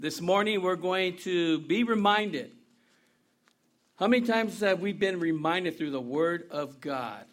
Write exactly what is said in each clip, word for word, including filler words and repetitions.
This morning we're going to be reminded. How many times have we been reminded through the Word of God?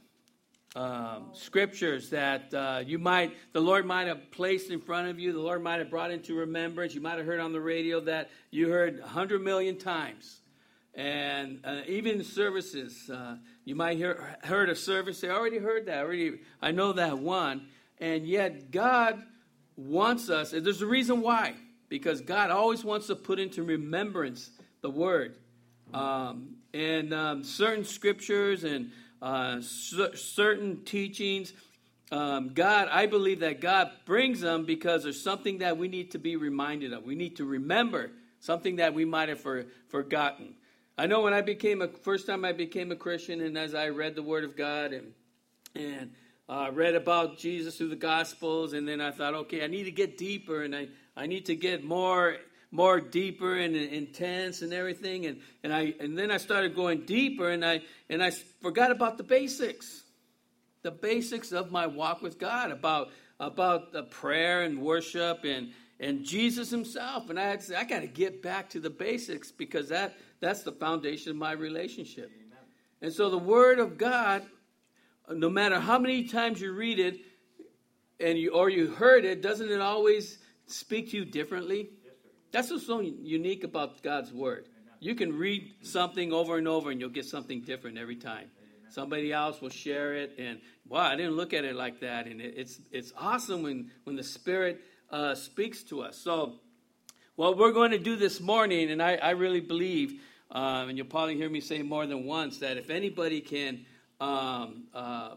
Um, scriptures that uh, you might, the Lord might have placed in front of you, the Lord might have brought into remembrance. You might have heard on the radio that you heard a hundred million times. And uh, even services, uh, you might hear heard a service. I already heard that. I already, I know that one. And yet God wants us, and there's a reason why. Because God always wants to put into remembrance the Word. Um, and um, certain scriptures and uh, c- certain teachings, um, God, I believe that God brings them because there's something that we need to be reminded of. We need to remember something that we might have for, forgotten. I know when I became a, first time I became a Christian, and as I read the Word of God and and uh, read about Jesus through the Gospels, and then I thought, okay, I need to get deeper, and I I need to get more, more deeper and intense and everything. And, and I and then I started going deeper, and I and I forgot about the basics, the basics of my walk with God, about about the prayer and worship and and Jesus Himself. And I had to say, I got to get back to the basics because that that's the foundation of my relationship. Amen. And so the Word of God, no matter how many times you read it, and you or you heard it, doesn't it always speak to you differently? Yes, sir. That's what's so unique about God's Word. Amen. You can read something over and over and you'll get something different every time. Amen. Somebody else will share it and, wow, I didn't look at it like that. And it, it's it's awesome when, when the Spirit uh, speaks to us. So what we're going to do this morning, and I, I really believe, um, and you'll probably hear me say more than once, that if anybody can um, uh,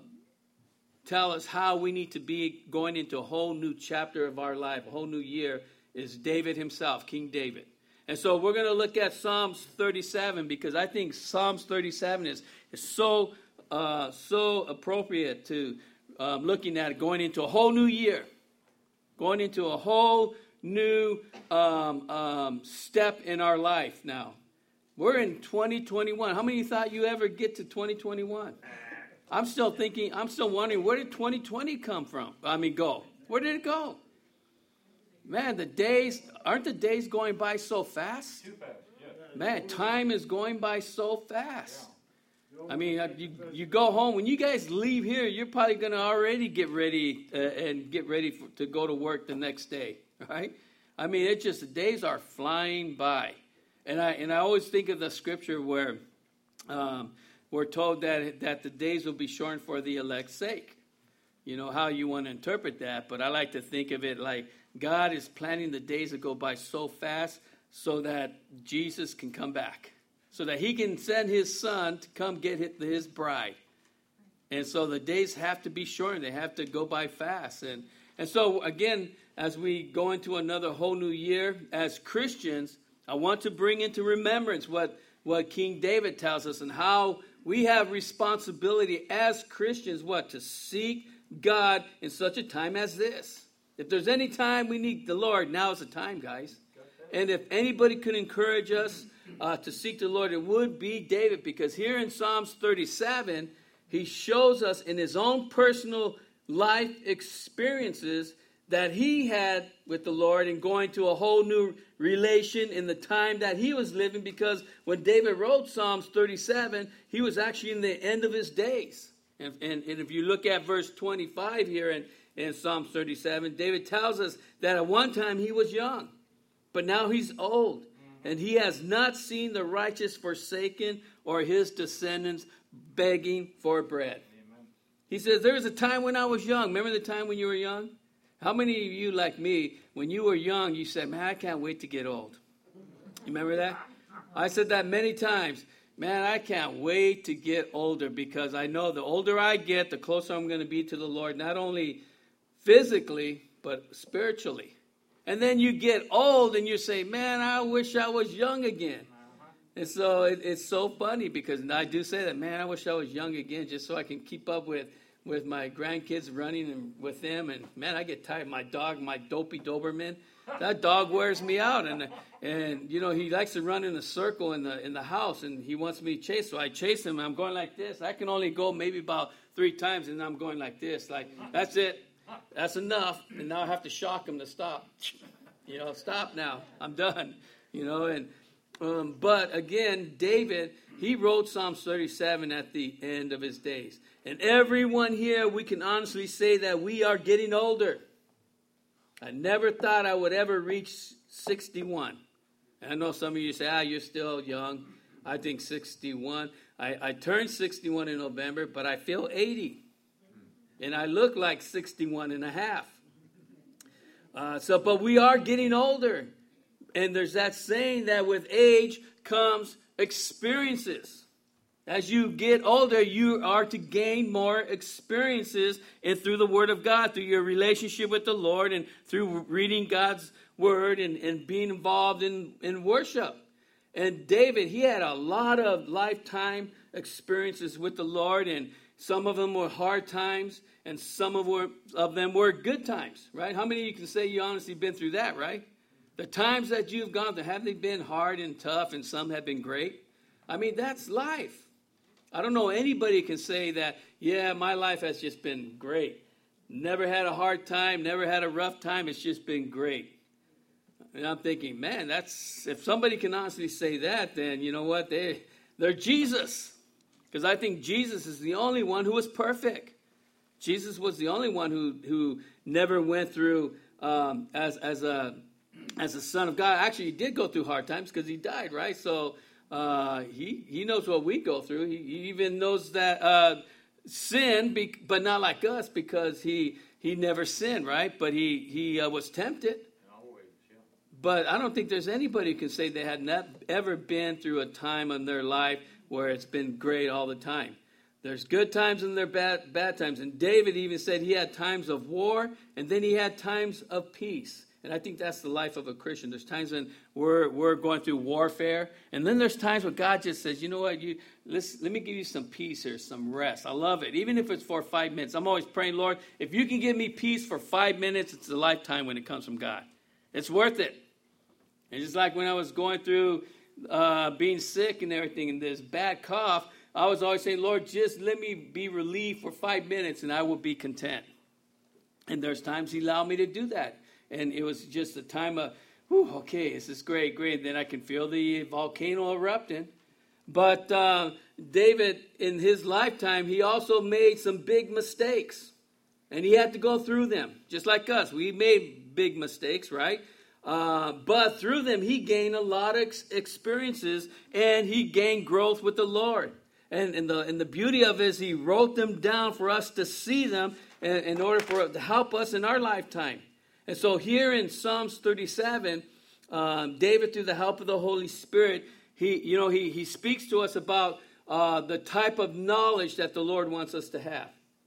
tell us how we need to be going into a whole new chapter of our life, a whole new year, is David himself, King David. And so we're going to look at Psalms thirty-seven because I think Psalms thirty-seven is, is so uh, so appropriate to um, looking at it, going into a whole new year, going into a whole new um, um, step in our life now. We're in twenty twenty-one. How many thought you ever get to twenty twenty-one? I'm still thinking, I'm still wondering, where did twenty twenty come from? I mean, go. Where did it go? Man, the days, aren't the days going by so fast? Too fast, yeah. Man, time is going by so fast. I mean, you, you go home, when you guys leave here, you're probably going to already get ready uh, and get ready for, to go to work the next day, right? I mean, it just, the days are flying by. And I, and I always think of the scripture where, um, we're told that that the days will be shortened for the elect's sake. You know how you want to interpret that, but I like to think of it like God is planning the days to go by so fast so that Jesus can come back, so that He can send His Son to come get His bride. And so the days have to be shortened; they have to go by fast. And and so again, as we go into another whole new year as Christians, I want to bring into remembrance what what King David tells us and how we have responsibility as Christians, what? To seek God in such a time as this. If there's any time we need the Lord, now is the time, guys. And if anybody could encourage us uh, to seek the Lord, it would be David. Because here in Psalms thirty-seven, he shows us in his own personal life experiences that he had with the Lord and going to a whole new relation in the time that he was living, because when David wrote Psalms thirty-seven, he was actually in the end of his days. And, and, and if you look at verse twenty-five here in, in Psalms thirty-seven, David tells us that at one time he was young, but now he's old. And he has not seen the righteous forsaken or his descendants begging for bread. Amen. He says, there was a time when I was young. Remember the time when you were young? How many of you, like me, when you were young, you said, man, I can't wait to get old? You remember that? I said that many times. Man, I can't wait to get older because I know the older I get, the closer I'm going to be to the Lord, not only physically, but spiritually. And then you get old and you say, man, I wish I was young again. And so it, it's so funny because I do say that, man, I wish I was young again just so I can keep up with with my grandkids running and with them. And, man, I get tired. My dog, my dopey Doberman, that dog wears me out. And, and you know, he likes to run in a circle in the in the house, and he wants me to chase. So I chase him, and I'm going like this. I can only go maybe about three times, and I'm going like this. Like, that's it. That's enough. And now I have to shock him to stop. You know, stop now. I'm done. You know, and um, but again, David, he wrote Psalms thirty-seven at the end of his days. And everyone here, we can honestly say that we are getting older. I never thought I would ever reach sixty-one. And I know some of you say, ah, you're still young. I think sixty-one. I, I turned sixty-one in November, but I feel eighty. And I look like sixty-one and a half. Uh, so, but we are getting older. And there's that saying that with age comes experiences. As you get older, you are to gain more experiences and through the Word of God, through your relationship with the Lord and through reading God's Word and, and being involved in, in worship. And David, he had a lot of lifetime experiences with the Lord, and some of them were hard times, and some of, were, of them were good times, right? How many of you can say you honestly been through that, right? The times that you've gone through, have they been hard and tough, and some have been great? I mean, that's life. I don't know anybody can say that, yeah, my life has just been great. Never had a hard time, never had a rough time, it's just been great. And I'm thinking, man, that's, if somebody can honestly say that, then you know what, they, they're Jesus. Because I think Jesus is the only one who was perfect. Jesus was the only one who, who never went through, um, as, as, a, as a son of God. Actually, he did go through hard times because he died, right? So, Uh, he, he knows what we go through. He, he even knows that uh, sin, be, but not like us, because he he never sinned, right? But he, he uh, was tempted. Always, yeah. But I don't think there's anybody who can say they had not ever been through a time in their life where it's been great all the time. There's good times and there are bad, bad times. And David even said he had times of war, and then he had times of peace. And I think that's the life of a Christian. There's times when we're we're going through warfare, and then there's times when God just says, you know what, you let's let me give you some peace here, some rest. I love it, even if it's for five minutes. I'm always praying, Lord, if you can give me peace for five minutes, it's a lifetime when it comes from God. It's worth it. And just like when I was going through uh, being sick and everything, and this bad cough, I was always saying, Lord, just let me be relieved for five minutes, and I will be content. And there's times He allowed me to do that. And it was just a time of, whew, okay, this is great, great. And then I can feel the volcano erupting. But uh, David, in his lifetime, he also made some big mistakes. And he had to go through them, just like us. We made big mistakes, right? Uh, but through them, he gained a lot of ex- experiences, and he gained growth with the Lord. And, and, the, and the beauty of it is he wrote them down for us to see them in, in order for to help us in our lifetime. And so here in Psalms thirty-seven, um, David, through the help of the Holy Spirit, he, you know, he, he speaks to us about uh, the type of knowledge that the Lord wants us to have.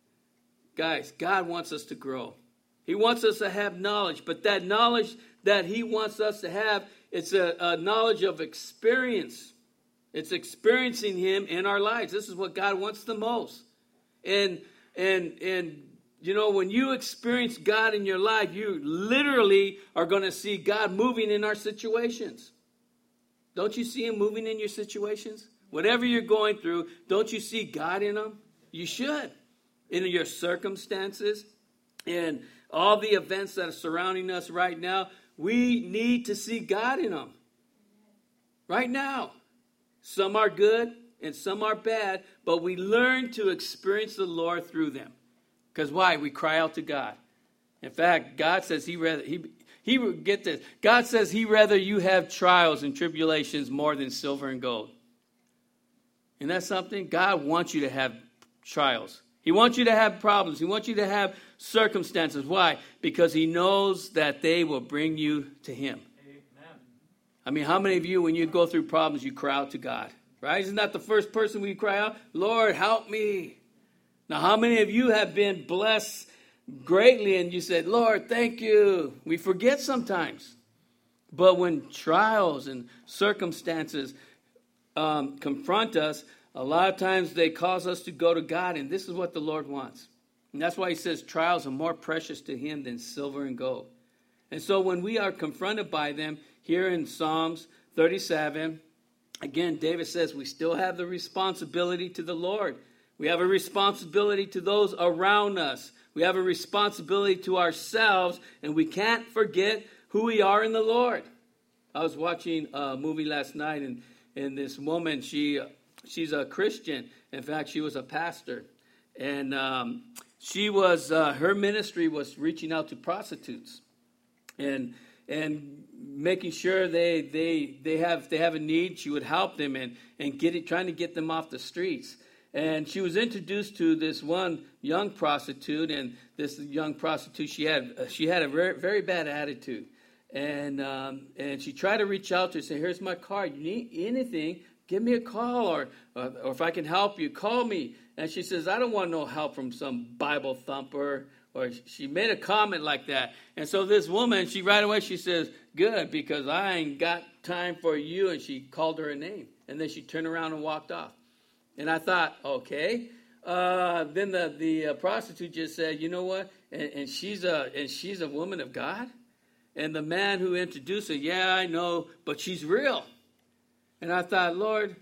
Guys, God wants us to grow. He wants us to have knowledge, but that knowledge that He wants us to have, it's a, a knowledge of experience. It's experiencing Him in our lives. This is what God wants the most. And and and. You know, when you experience God in your life, you literally are going to see God moving in our situations. Don't you see Him moving in your situations? Whatever you're going through, don't you see God in them? You should. In your circumstances and all the events that are surrounding us right now, we need to see God in them. Right now. Some are good and some are bad, but we learn to experience the Lord through them. Because why? We cry out to God. In fact, God says he rather, he, he get this. God says he rather you have trials and tribulations more than silver and gold. Isn't that something? God wants you to have trials. He wants you to have problems. He wants you to have circumstances. Why? Because He knows that they will bring you to Him. Amen. I mean, how many of you, when you go through problems, you cry out to God? Right? Isn't that the first person we cry out? Lord, help me. Now, how many of you have been blessed greatly and you said, Lord, thank you? We forget sometimes. But when trials and circumstances um, confront us, a lot of times they cause us to go to God, and this is what the Lord wants. And that's why He says trials are more precious to Him than silver and gold. And so when we are confronted by them, here in Psalms thirty-seven, again, David says we still have the responsibility to the Lord. We have a responsibility to those around us. We have a responsibility to ourselves, and we can't forget who we are in the Lord. I was watching a movie last night, and, and this woman, she she's a Christian. In fact, she was a pastor. And um, she was, uh, her ministry was reaching out to prostitutes and and making sure they they they have they have a need. She would help them and, and get it, trying to get them off the streets. And she was introduced to this one young prostitute, and this young prostitute, she had she had a very, very bad attitude. And um, and she tried to reach out to her, say, here's my card. You need anything, give me a call, or, or or if I can help you, call me. And she says, I don't want no help from some Bible thumper. Or she made a comment like that. And so this woman, she right away, she says, good, because I ain't got time for you. And she called her a name. And then she turned around and walked off. And I thought, okay. Uh, then the, the uh, prostitute just said, you know what? And, and she's a and she's a woman of God. And the man who introduced her, yeah, I know, but she's real. And I thought, Lord,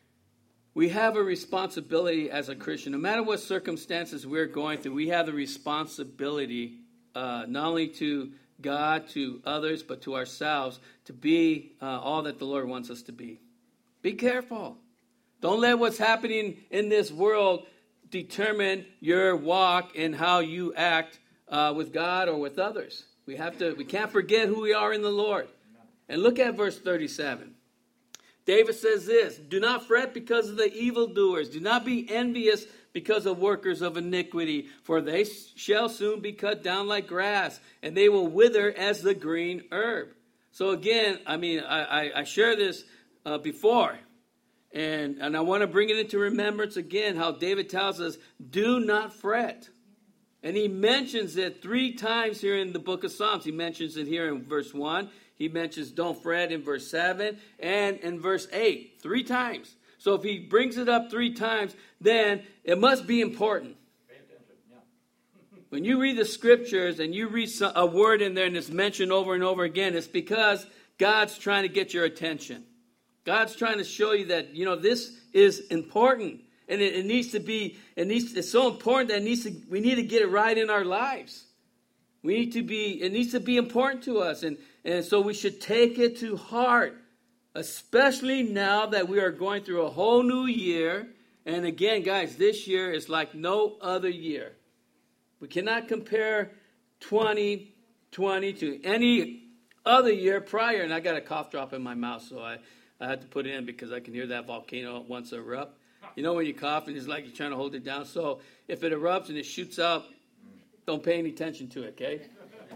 we have a responsibility as a Christian. No matter what circumstances we're going through, we have the responsibility uh, not only to God, to others, but to ourselves to be uh, all that the Lord wants us to be. Be careful. Don't let what's happening in this world determine your walk and how you act uh, with God or with others. We have to. We can't forget who we are in the Lord. And look at verse thirty-seven. David says this, do not fret because of the evildoers. Do not be envious because of workers of iniquity, for they shall soon be cut down like grass, and they will wither as the green herb. So again, I mean, I, I, I shared this uh, before, and, and I want to bring it into remembrance again, how David tells us, do not fret. And he mentions it three times here in the book of Psalms. He mentions it here in verse one. He mentions don't fret in verse seven and in verse eight, three times. So if he brings it up three times, then it must be important. Pay attention. Yeah. When you read the scriptures and you read a word in there and it's mentioned over and over again, it's because God's trying to get your attention. God's trying to show you that, you know, this is important. And it, it needs to be, it needs, it's so important that it needs to, we need to get it right in our lives. We need to be, it needs to be important to us. And, and so we should take it to heart, especially now that we are going through a whole new year. And again, guys, this year is like no other year. We cannot compare twenty twenty to any other year prior. And I got a cough drop in my mouth, so I, I had to put it in because I can hear that volcano once erupt. You know when you cough and it's like you're trying to hold it down. So if it erupts and it shoots out, don't pay any attention to it, okay?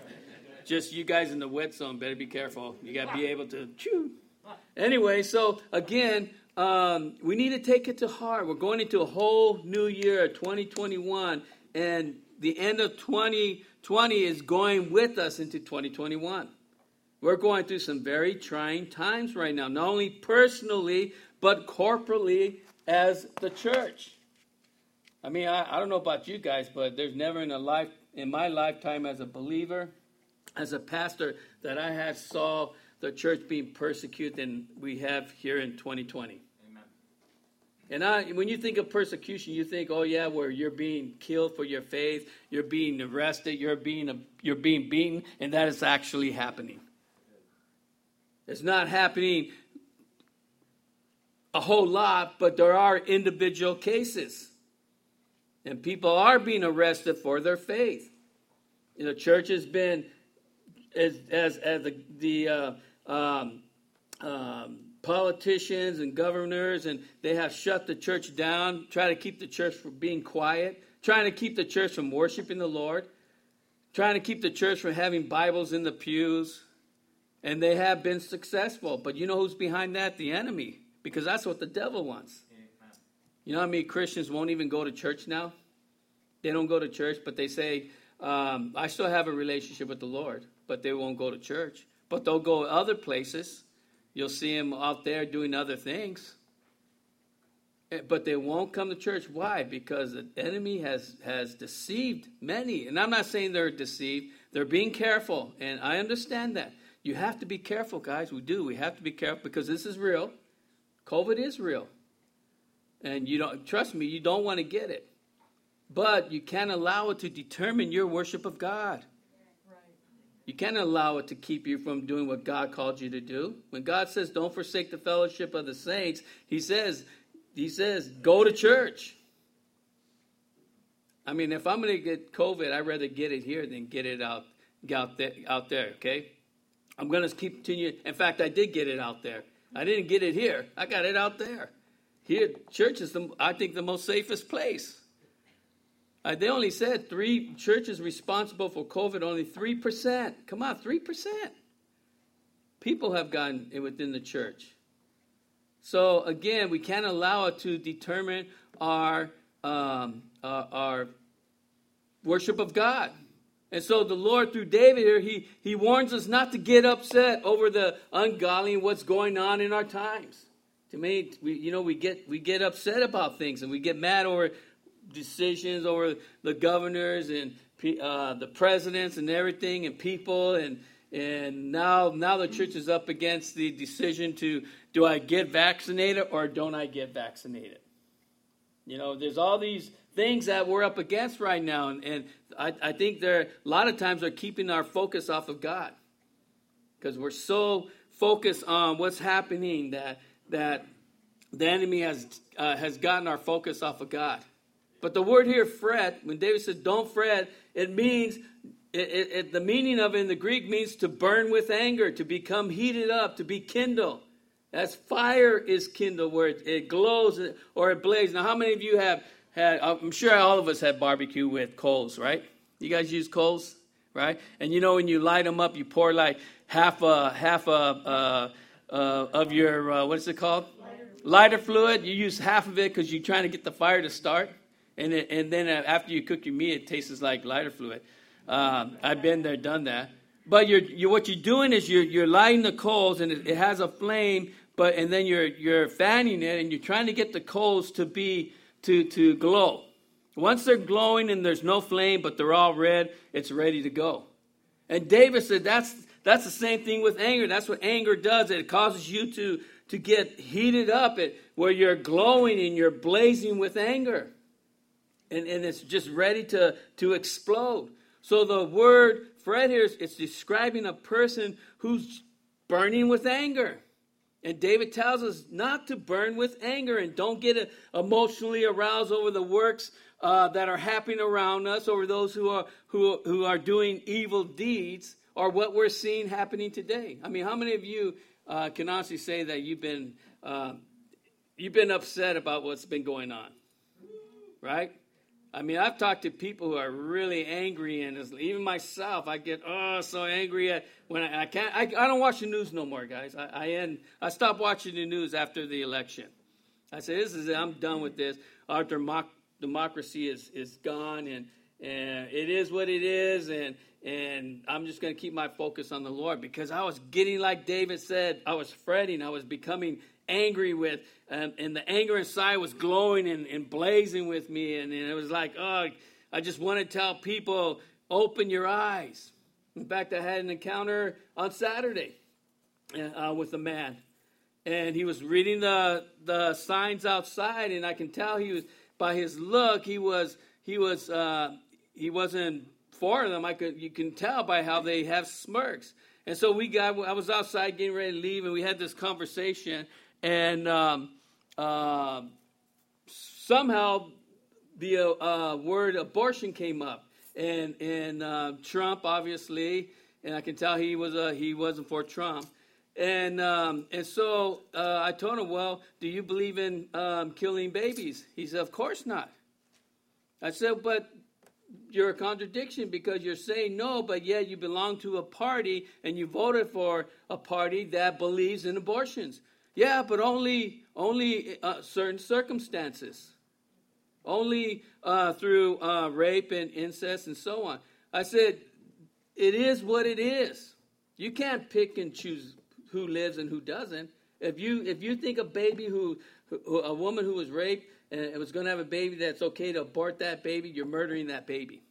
Just you guys in the wet zone better be careful. You got to be able to chew. Anyway, so again, um, we need to take it to heart. We're going into a whole new year, twenty twenty-one, and the end of twenty twenty is going with us into twenty twenty-one. We're going through some very trying times right now, not only personally, but corporately as the church. I mean, I, I don't know about you guys, but there's never in a life in my lifetime as a believer, as a pastor, that I have saw the church being persecuted than we have here in twenty twenty. Amen. And I, when you think of persecution, you think, oh yeah, where you're being killed for your faith, you're being arrested, you're being you're being beaten, and that is actually happening. It's not happening a whole lot, but there are individual cases. And people are being arrested for their faith. You know, church has been, as as, as the, the uh, um, um, politicians and governors, and they have shut the church down, try to keep the church from being quiet, trying to keep the church from worshiping the Lord, trying to keep the church from having Bibles in the pews. And they have been successful. But you know who's behind that? The enemy. Because that's what the devil wants. You know how many Christians won't even go to church now? They don't go to church, but they say, um, I still have a relationship with the Lord, but they won't go to church. But they'll go other places. You'll see them out there doing other things. But they won't come to church. Why? Because the enemy has, has deceived many. And I'm not saying they're deceived. They're being careful. And I understand that. You have to be careful, guys. We do. We have to be careful because this is real. COVID is real. And you don't, trust me, you don't want to get it. But you can't allow it to determine your worship of God. You can't allow it to keep you from doing what God called you to do. When God says, don't forsake the fellowship of the saints, he says, he says, go to church. I mean, if I'm going to get COVID, I'd rather get it here than get it out, out there, out there, okay? I'm going to keep continuing. In fact, I did get it out there. I didn't get it here. I got it out there. Here, church is, the, I think, the most safest place. Uh, they only said three churches responsible for COVID, only three percent. Come on, three percent. People have gotten it within the church. So, again, we can't allow it to determine our, um, uh, our worship of God. And so the Lord, through David here, he, he warns us not to get upset over the ungodly and what's going on in our times. To me, we, you know, we get we get upset about things, and we get mad over decisions, over the governors and uh, the presidents and everything, and people, and and now now the church is up against the decision to, do I get vaccinated or don't I get vaccinated? You know, there's all these things that we're up against right now, and, and I, I think they're a lot of times they're keeping our focus off of God, because we're so focused on what's happening that that the enemy has uh, has gotten our focus off of God. But the word here, fret, when David says don't fret, it means, it, it, it, the meaning of it in the Greek means to burn with anger, to become heated up, to be kindled. As fire is kindled, where it, it glows or it blazes. Now, how many of you have had, I'm sure all of us had barbecue with coals, right? You guys use coals, right? And you know when you light them up, you pour like half a, half a, uh, uh, of your, uh, what is it called? Lighter. Lighter fluid. You use half of it because you're trying to get the fire to start. And it, and then after you cook your meat, it tastes like lighter fluid. Um, I've been there, done that. But you're, you're, what you're doing is you're, you're lighting the coals, and it, it has a flame, but and then you're you're fanning it, and you're trying to get the coals to be to to glow. Once they're glowing and there's no flame, but they're all red, it's ready to go. And David said that's that's the same thing with anger. That's what anger does. It causes you to to get heated up, at where you're glowing and you're blazing with anger. And, and it's just ready to, to explode. So the word fret here, is it's describing a person who's burning with anger. And David tells us not to burn with anger and don't get emotionally aroused over the works uh, that are happening around us, over those who are who who are doing evil deeds, or what we're seeing happening today. I mean, how many of you uh, can honestly say that you've been uh, you've been upset about what's been going on, right? I mean, I've talked to people who are really angry, and even myself, I get oh so angry at when I, I can't. I, I don't watch the news no more, guys. I I, end, I stopped watching the news after the election. I said, "This is it. I'm done with this. Our democ- democracy is is gone, and and it is what it is, and and I'm just going to keep my focus on the Lord, because I was getting, like David said, I was fretting. I was becoming angry with, um, and the anger inside was glowing and, and blazing with me, and, and it was like, oh, I just want to tell people, open your eyes. In fact, I had an encounter on Saturday uh, with a man, and he was reading the the signs outside, and I can tell he was, by his look, he was he was uh, he wasn't for them. I could you can tell by how they have smirks, and so we got. I was outside getting ready to leave, and we had this conversation. And um, uh, somehow the uh, word abortion came up, and and uh, Trump, obviously, and I can tell he was a, he wasn't for Trump, and um, and so uh, I told him, well, do you believe in um, killing babies? He said, of course not. I said, but you're a contradiction, because you're saying no, but yet you belong to a party and you voted for a party that believes in abortions. Yeah, but only only uh, certain circumstances. Only uh, through uh, rape and incest and so on. I said, it is what it is. You can't pick and choose who lives and who doesn't. If you if you think a baby who, who a woman who was raped and was going to have a baby, that's okay to abort that baby, you're murdering that baby.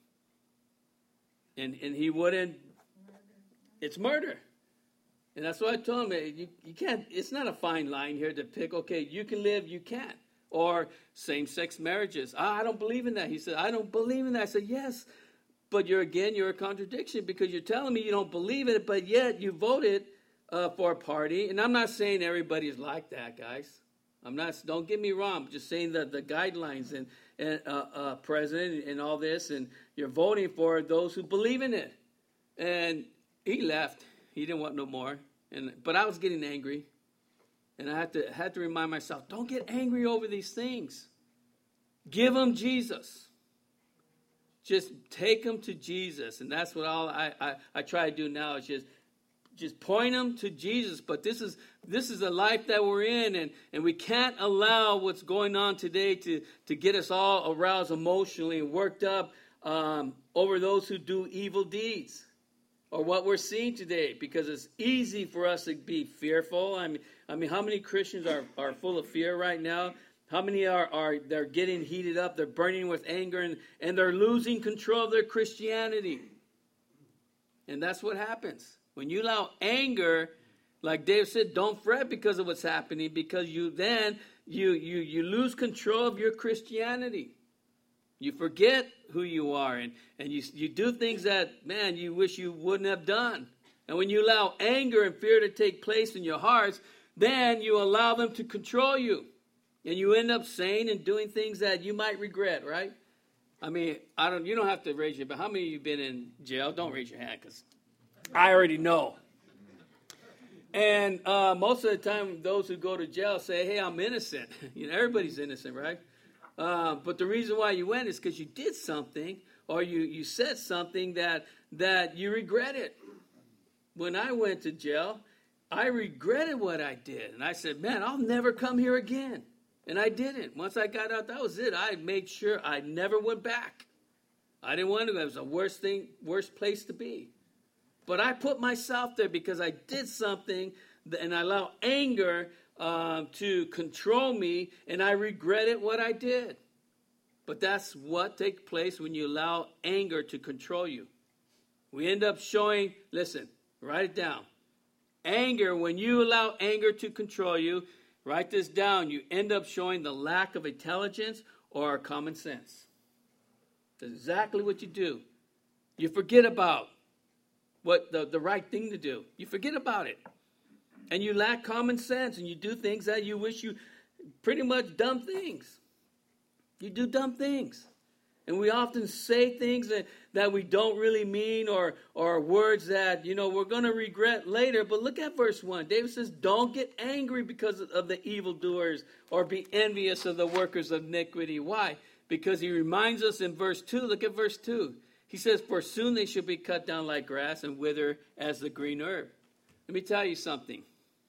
And and he wouldn't. It's murder. And that's what I told him. You, you can't, it's not a fine line here to pick, okay, you can live, you can't. Or same-sex marriages. Ah, I don't believe in that. He said, I don't believe in that. I said, yes, But you're again, you're a contradiction because you're telling me you don't believe in it, but yet you voted uh, for a party. And I'm not saying everybody is like that, guys. I'm not. Don't get me wrong. I'm just saying that the guidelines and and uh, uh, president and all this, and you're voting for those who believe in it. And he left. He didn't want no more. And but I was getting angry, and I had to had to remind myself: don't get angry over these things. Give them Jesus. Just take them to Jesus, and that's what all I, I, I try to do now is just just point them to Jesus. But this is this is a life that we're in, and, and we can't allow what's going on today to, to get us all aroused emotionally and worked up um, over those who do evil deeds or what we're seeing today, because it's easy for us to be fearful. I mean, I mean, how many Christians are, are full of fear right now? How many are, are they're getting heated up, they're burning with anger, and, and they're losing control of their Christianity. And that's what happens. When you allow anger, like Dave said, don't fret because of what's happening, because you then you you you lose control of your Christianity. You forget who you are, and, and you you do things that, man, you wish you wouldn't have done. And when you allow anger and fear to take place in your hearts, then you allow them to control you. And you end up saying and doing things that you might regret, right? I mean, I don't. You don't have to raise your hand, but how many of you have been in jail? Don't raise your hand, because I already know. And uh, most of the time, those who go to jail say, hey, I'm innocent. You know, everybody's innocent, right? Uh, but the reason why you went is because you did something, or you, you said something that, that you regretted. When I went to jail, I regretted what I did. And I said, man, I'll never come here again. And I didn't. Once I got out, that was it. I made sure I never went back. I didn't want to go. It was the worst thing, worst place to be. But I put myself there because I did something, and I allowed anger um, to control me, and I regretted what I did. But that's what takes place when you allow anger to control you. We end up showing, listen, write it down. Anger, when you allow anger to control you, write this down, you end up showing the lack of intelligence or common sense. That's exactly what you do. You forget about what the, the right thing to do. You forget about it. And you lack common sense, and you do things that you wish you, pretty much dumb things. You do dumb things. And we often say things that, that we don't really mean, or, or words that, you know, we're going to regret later. But look at verse one. David says, don't get angry because of the evildoers, or be envious of the workers of iniquity. Why? Because he reminds us in verse two. Look at verse two. He says, for soon they shall be cut down like grass and wither as the green herb. Let me tell you something.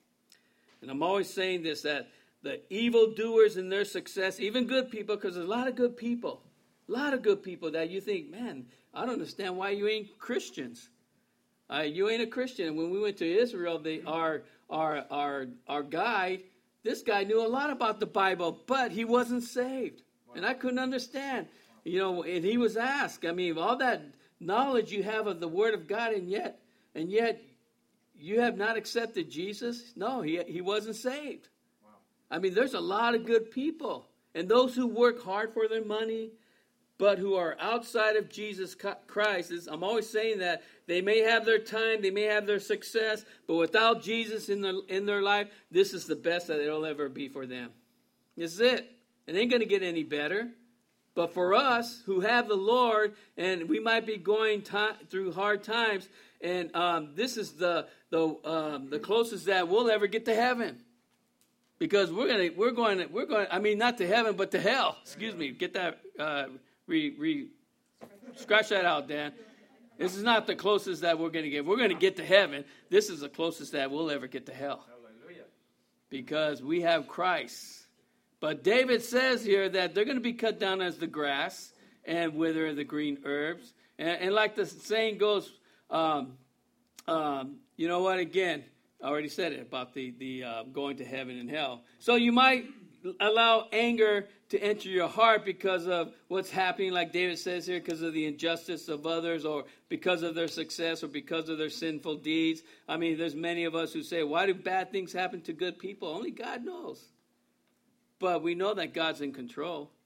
And I'm always saying this, that the evildoers in their success, even good people, because there's a lot of good people, a lot of good people that you think, man, I don't understand why you ain't Christians. Uh, you ain't a Christian. And when we went to Israel, they, our, our, our, our guide, this guy knew a lot about the Bible, but he wasn't saved. Wow. And I couldn't understand. You know, and he was asked, I mean, all that knowledge you have of the Word of God, and yet, and yet you have not accepted Jesus? No, he, he wasn't saved. Wow. I mean, there's a lot of good people. And those who work hard for their money, but who are outside of Jesus Christ, is, I'm always saying that they may have their time, they may have their success, but without Jesus in, the, in their life, this is the best that it'll ever be for them. This is it. It ain't going to get any better. But for us who have the Lord, and we might be going t- through hard times, and um, this is the the um, the closest that we'll ever get to heaven, because we're gonna we're going to, we're going I mean not to heaven but to hell. Excuse me. Get that uh, re re scratch that out, Dan. This is not the closest that we're going to get. We're going to get to heaven. This is the closest that we'll ever get to hell. Hallelujah. Because we have Christ. But David says here that they're going to be cut down as the grass and wither the green herbs. And, and like the saying goes, um, um, you know what, again, I already said it about the, the uh, going to heaven and hell. So you might allow anger to enter your heart because of what's happening, like David says here, because of the injustice of others, or because of their success, or because of their sinful deeds. I mean, there's many of us who say, why do bad things happen to good people? Only God knows. But we know that God's in control.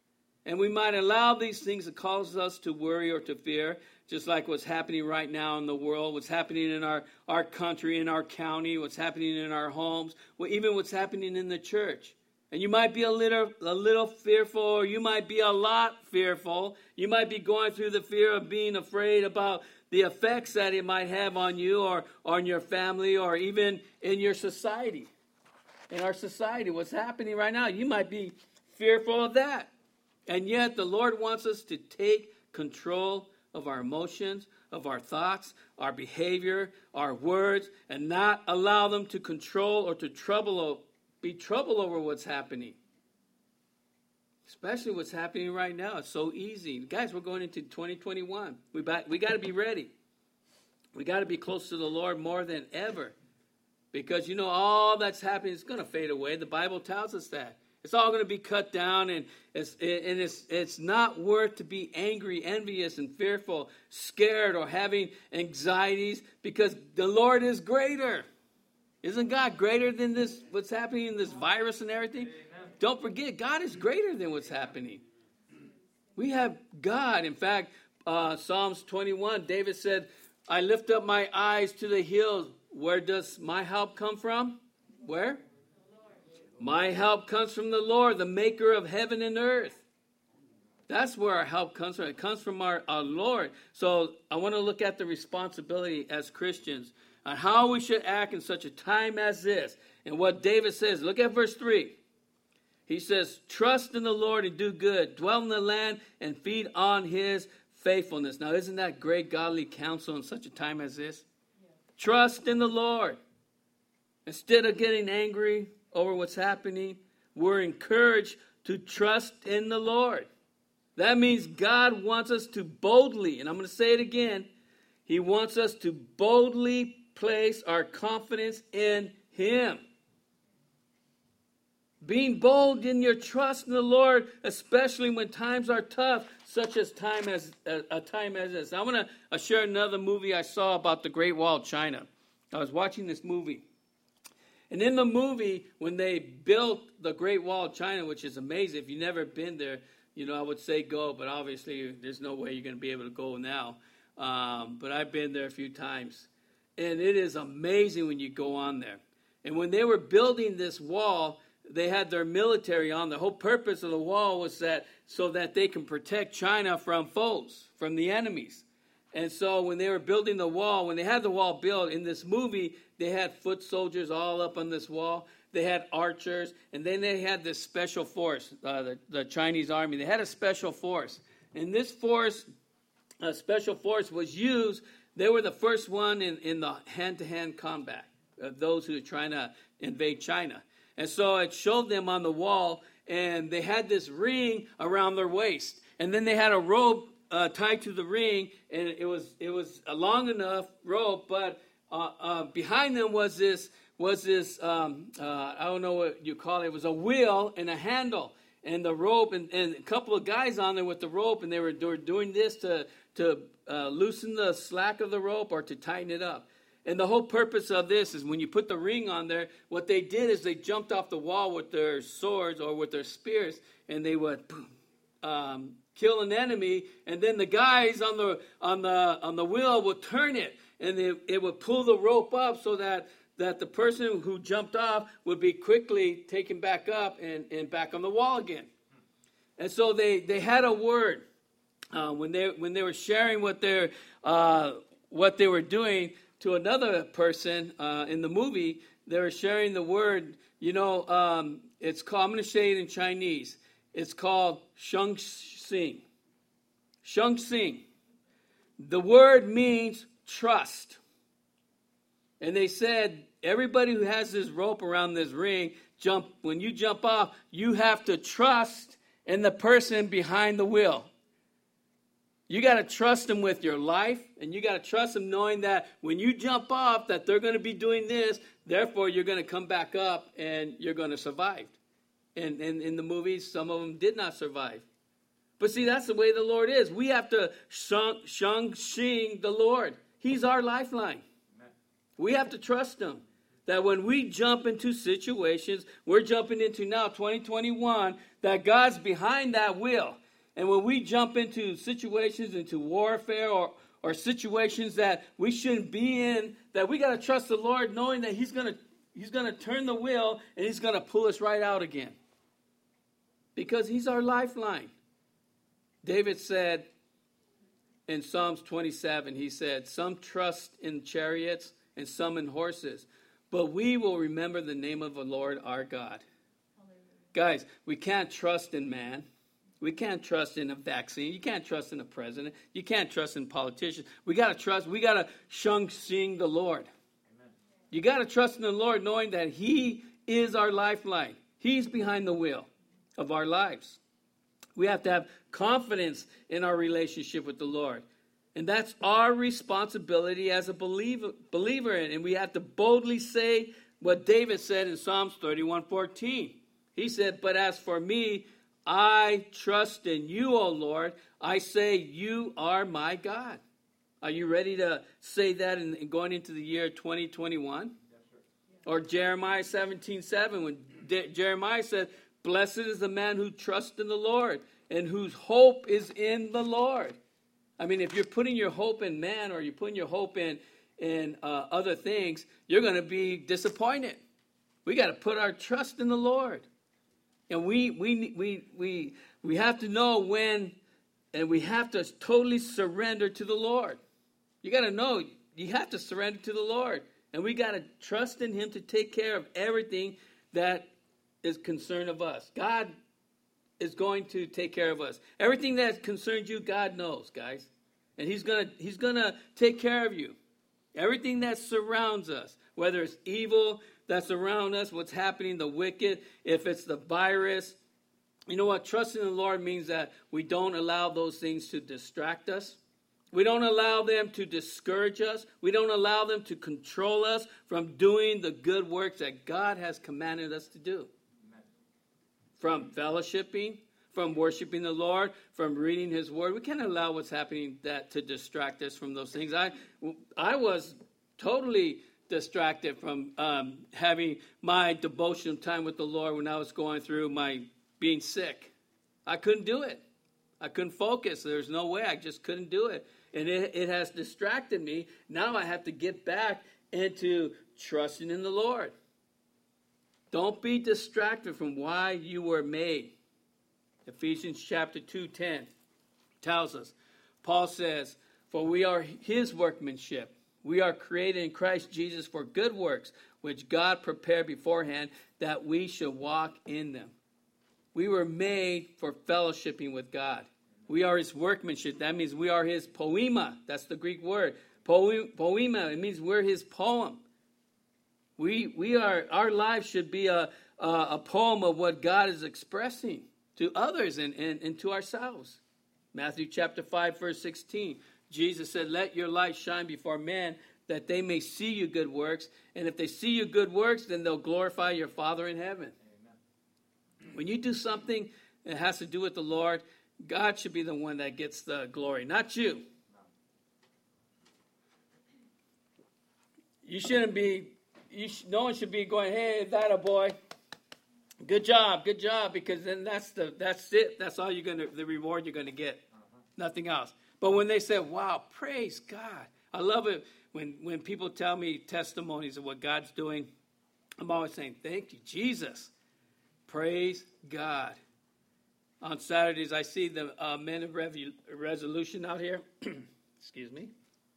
And we might allow these things to cause us to worry or to fear, just like what's happening right now in the world, what's happening in our, our country, in our county, what's happening in our homes, well, even what's happening in the church. And you might be a little, a little fearful, or you might be a lot fearful. You might be going through the fear of being afraid about the effects that it might have on you or on your family or even in your society. In our society, what's happening right now, you might be fearful of that. And yet the Lord wants us to take control of our emotions, of our thoughts, our behavior, our words, and not allow them to control or to trouble, be trouble over what's happening. Especially what's happening right now. It's so easy. Guys, we're going into twenty twenty-one. We, we got to be ready. We got to be close to the Lord more than ever. Because, you know, all that's happening is going to fade away. The Bible tells us that. It's all going to be cut down, and it's, and it's, it's not worth to be angry, envious, and fearful, scared, or having anxieties, because the Lord is greater. Isn't God greater than this, what's happening in this virus and everything? Amen. Don't forget, God is greater than what's happening. We have God. In fact, uh, Psalms twenty-one, David said, I lift up my eyes to the hills. Where does my help come from? Where? My help comes from the Lord, the maker of heaven and earth. That's where our help comes from. It comes from our, our Lord. So I want to look at the responsibility as Christians on how we should act in such a time as this. And what David says, look at verse three. He says, trust in the Lord and do good. Dwell in the land and feed on his faithfulness. Now, isn't that great godly counsel in such a time as this? Yeah. Trust in the Lord. Instead of getting angry over what's happening, we're encouraged to trust in the Lord. That means God wants us to boldly, and I'm going to say it again, he wants us to boldly place our confidence in him. Being bold in your trust in the Lord, especially when times are tough, such as time as a, a time as this. I want to share another movie I saw about the Great Wall of China. I was watching this movie. And in the movie, when they built the Great Wall of China, which is amazing, if you've never been there, you know, I would say go, but obviously there's no way you're going to be able to go now. Um, but I've been there a few times. And it is amazing when you go on there. And when they were building this wall, they had their military on. The whole purpose of the wall was that so that they can protect China from foes, from the enemies. And so when they were building the wall, when they had the wall built, in this movie, they had foot soldiers all up on this wall. They had archers, and then they had this special force, uh, the, the Chinese army. They had a special force. And this force, uh, special force was used. They were the first one in, in the hand-to-hand combat of those who were trying to invade China. And so it showed them on the wall, and they had this ring around their waist. And then they had a rope uh, tied to the ring, and it was it was a long enough rope, but uh, uh, behind them was this, was this um, uh, I don't know what you call it, it was a wheel and a handle. And the rope, and, and a couple of guys on there with the rope, and they were, they were doing this to, to uh, loosen the slack of the rope or to tighten it up. And the whole purpose of this is when you put the ring on there, what they did is they jumped off the wall with their swords or with their spears, and they would um, kill an enemy, and then the guys on the on the on the wheel would turn it, and they, it would pull the rope up so that, that the person who jumped off would be quickly taken back up and, and back on the wall again. And so they, they had a word uh, when they when they were sharing what they uh, what they were doing. To another person uh, in the movie, they were sharing the word, you know, um, it's called, I'm going to say it in Chinese. It's called Sheng Xing. Sheng Xing. The word means trust. And they said, everybody who has this rope around this ring, jump. When you jump off, you have to trust in the person behind the wheel. You got to trust them with your life, and you got to trust them knowing that when you jump off, that they're going to be doing this, therefore you're going to come back up and you're going to survive. And, and in the movies, some of them did not survive. But see, that's the way the Lord is. We have to sheng xing the Lord. He's our lifeline. Amen. We have to trust him. That when we jump into situations, we're jumping into now twenty twenty-one, that God's behind that wheel. And when we jump into situations, into warfare or, or situations that we shouldn't be in, that we got to trust the Lord knowing that he's going to he's going to turn the wheel and he's going to pull us right out again. Because he's our lifeline. David said in Psalms twenty-seven, he said, some trust in chariots and some in horses, but we will remember the name of the Lord our God. Guys, we can't trust in man. We can't trust in a vaccine. You can't trust in a president. You can't trust in politicians. We got to trust. We got to shun seeing the Lord. Amen. You got to trust in the Lord knowing that he is our lifeline. He's behind the wheel of our lives. We have to have confidence in our relationship with the Lord. And that's our responsibility as a believer, believer. And we have to boldly say what David said in Psalms thirty-one fourteen. He said, but as for me, I trust in you, O Lord. I say, you are my God. Are you ready to say that in, in going into the year twenty twenty-one? Yes, sir. Or Jeremiah seventeen seven, when De- Jeremiah said, blessed is the man who trusts in the Lord and whose hope is in the Lord. I mean, if you're putting your hope in man or you're putting your hope in, in uh, other things, you're going to be disappointed. We got to put our trust in the Lord. And we we we we we have to know when, and we have to totally surrender to the Lord. You got to know you have to surrender to the Lord, and we got to trust in him to take care of everything that is concerned of us. God is going to take care of us. Everything that concerns you, God knows, guys, and he's gonna he's gonna take care of you. Everything that surrounds us, whether it's evil that's around us, what's happening, the wicked, if it's the virus. You know what? Trusting in the Lord means that we don't allow those things to distract us. We don't allow them to discourage us. We don't allow them to control us from doing the good works that God has commanded us to do. Amen. From fellowshipping, from worshiping the Lord, from reading his word. We can't allow what's happening that to distract us from those things. I, I was totally distracted from um, having my devotional time with the Lord when I was going through my being sick. I couldn't do it. I couldn't focus. There's no way. I just couldn't do it. And it, it has distracted me. Now I have to get back into trusting in the Lord. Don't be distracted from why you were made. Ephesians chapter two ten tells us. Paul says, for we are his workmanship. We are created in Christ Jesus for good works, which God prepared beforehand that we should walk in them. We were made for fellowshipping with God. We are his workmanship. That means we are his poema. That's the Greek word. Poema. It means we're his poem. We we are. Our lives should be a a, a poem of what God is expressing to others and, and, and to ourselves. Matthew chapter five, verse sixteen. Jesus said, let your light shine before men that they may see your good works. And if they see your good works, then they'll glorify your Father in heaven. Amen. When you do something that has to do with the Lord, God should be the one that gets the glory, not you. You shouldn't be, you sh- no one should be going, hey, that a boy. Good job, good job, because then that's the that's it. That's all you're gonna the reward you're gonna get. Uh-huh. Nothing else. But when they say, wow, praise God. I love it when, when people tell me testimonies of what God's doing. I'm always saying, thank you, Jesus. Praise God. On Saturdays, I see the uh, Men of Revu- Resolution out here. Excuse me.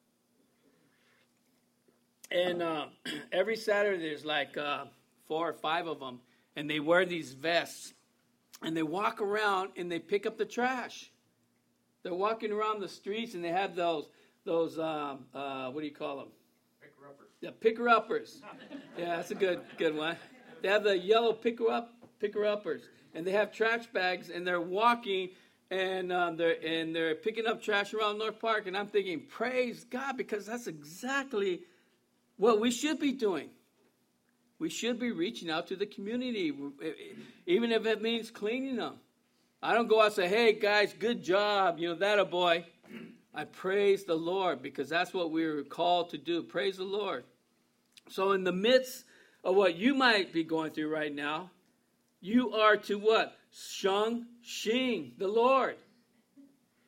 And uh, every Saturday, there's like uh, four or five of them. And they wear these vests. And they walk around and they pick up the trash. They're walking around the streets and they have those, those um, uh, what do you call them? Picker-uppers. Yeah, picker-uppers. Yeah, that's a good good one. They have the yellow picker-up, picker-uppers. And they have trash bags and they're walking and, um, they're, and they're picking up trash around North Park. And I'm thinking, praise God, because that's exactly what we should be doing. We should be reaching out to the community, even if it means cleaning them. I don't go out and say, hey, guys, good job. You know, that a boy. I praise the Lord because that's what we were called to do. Praise the Lord. So in the midst of what you might be going through right now, you are to what? Shun, shing the Lord.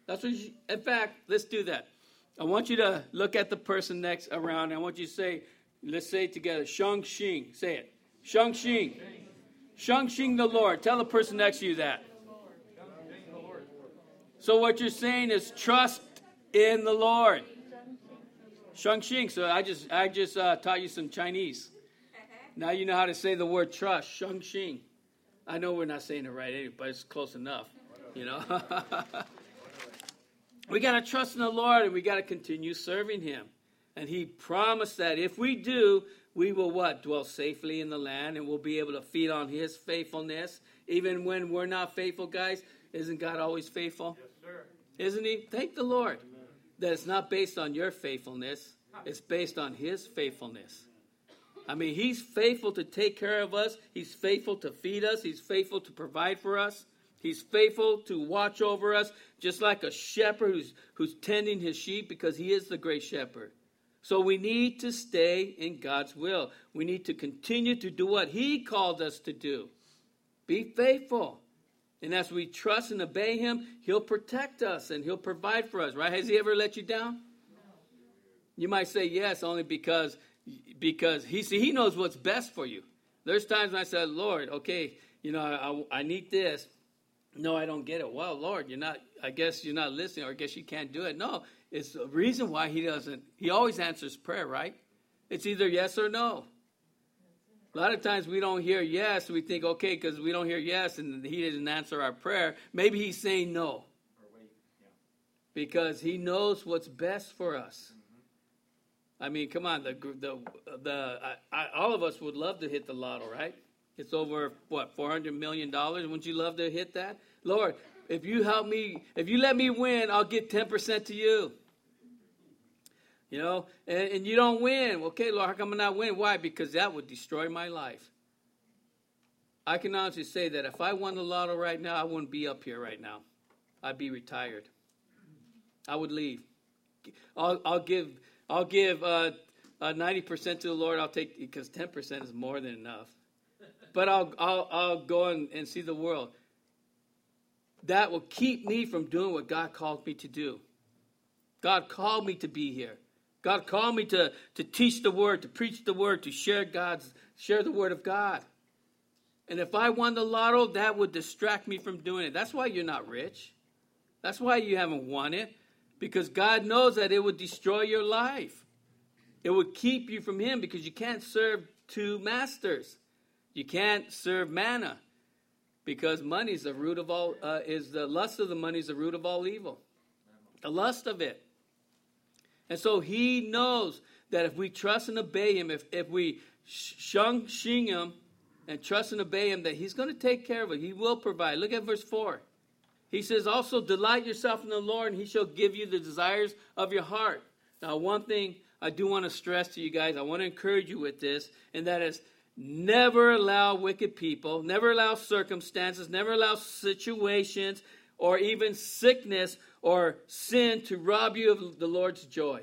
That's what you, in fact, let's do that. I want you to look at the person next around. I want you to say, let's say it together, Shang Xing. Say it. Shang Xing. Shang Xing the Lord. Tell the person next to you that. So what you're saying is trust in the Lord. Shang Xing. So I just I just uh, taught you some Chinese. Now you know how to say the word trust. Shang Xing. I know we're not saying it right, but it's close enough. You know. We got to trust in the Lord, and we got to continue serving Him. And He promised that if we do, we will what? Dwell safely in the land, and we'll be able to feed on His faithfulness. Even when we're not faithful, guys, isn't God always faithful? Yes, sir. Isn't He? Thank the Lord. Amen. That it's not based on your faithfulness. It's based on His faithfulness. I mean, He's faithful to take care of us. He's faithful to feed us. He's faithful to provide for us. He's faithful to watch over us, just like a shepherd who's, who's tending his sheep, because He is the great shepherd. So we need to stay in God's will. We need to continue to do what He called us to do. Be faithful. And as we trust and obey Him, He'll protect us and He'll provide for us, right? Has He ever let you down? No. You might say yes, only because, because he, see, he knows what's best for you. There's times when I said, Lord, okay, you know, I, I need this. No, I don't get it. Well, Lord, you're not, I guess you're not listening, or I guess you can't do it. No, it's the reason why He doesn't. He always answers prayer, right? It's either yes or no. A lot of times we don't hear yes. We think, okay, because we don't hear yes and He didn't answer our prayer. Maybe He's saying no. Because He knows what's best for us. I mean, come on, the the the I, I, all of us would love to hit the lotto, right? It's over, what, four hundred million dollars? Wouldn't you love to hit that? Lord, if you help me, if you let me win, I'll get ten percent to you. You know, and, and you don't win. Okay, Lord, how come I not win? Why? Because that would destroy my life. I can honestly say that if I won the lotto right now, I wouldn't be up here right now. I'd be retired. I would leave. I'll, I'll give, I'll give uh, uh, ninety percent to the Lord. I'll take, because ten percent is more than enough. But I'll, I'll, I'll go and, and see the world. That will keep me from doing what God called me to do. God called me to be here. God called me to, to teach the word, to preach the word, to share God's, share the word of God. And if I won the lotto, that would distract me from doing it. That's why you're not rich. That's why you haven't won it. Because God knows that it would destroy your life. It would keep you from Him, because you can't serve two masters. You can't serve manna, because money is the root of all, uh, is the lust of the money is the root of all evil. The lust of it. And so He knows that if we trust and obey Him, if, if we shung shing Him and trust and obey Him, that He's going to take care of it. He will provide. Look at verse four. He says, also delight yourself in the Lord, and He shall give you the desires of your heart. Now, one thing I do want to stress to you guys, I want to encourage you with this, and that is, never allow wicked people, never allow circumstances, never allow situations, or even sickness or sin to rob you of the Lord's joy.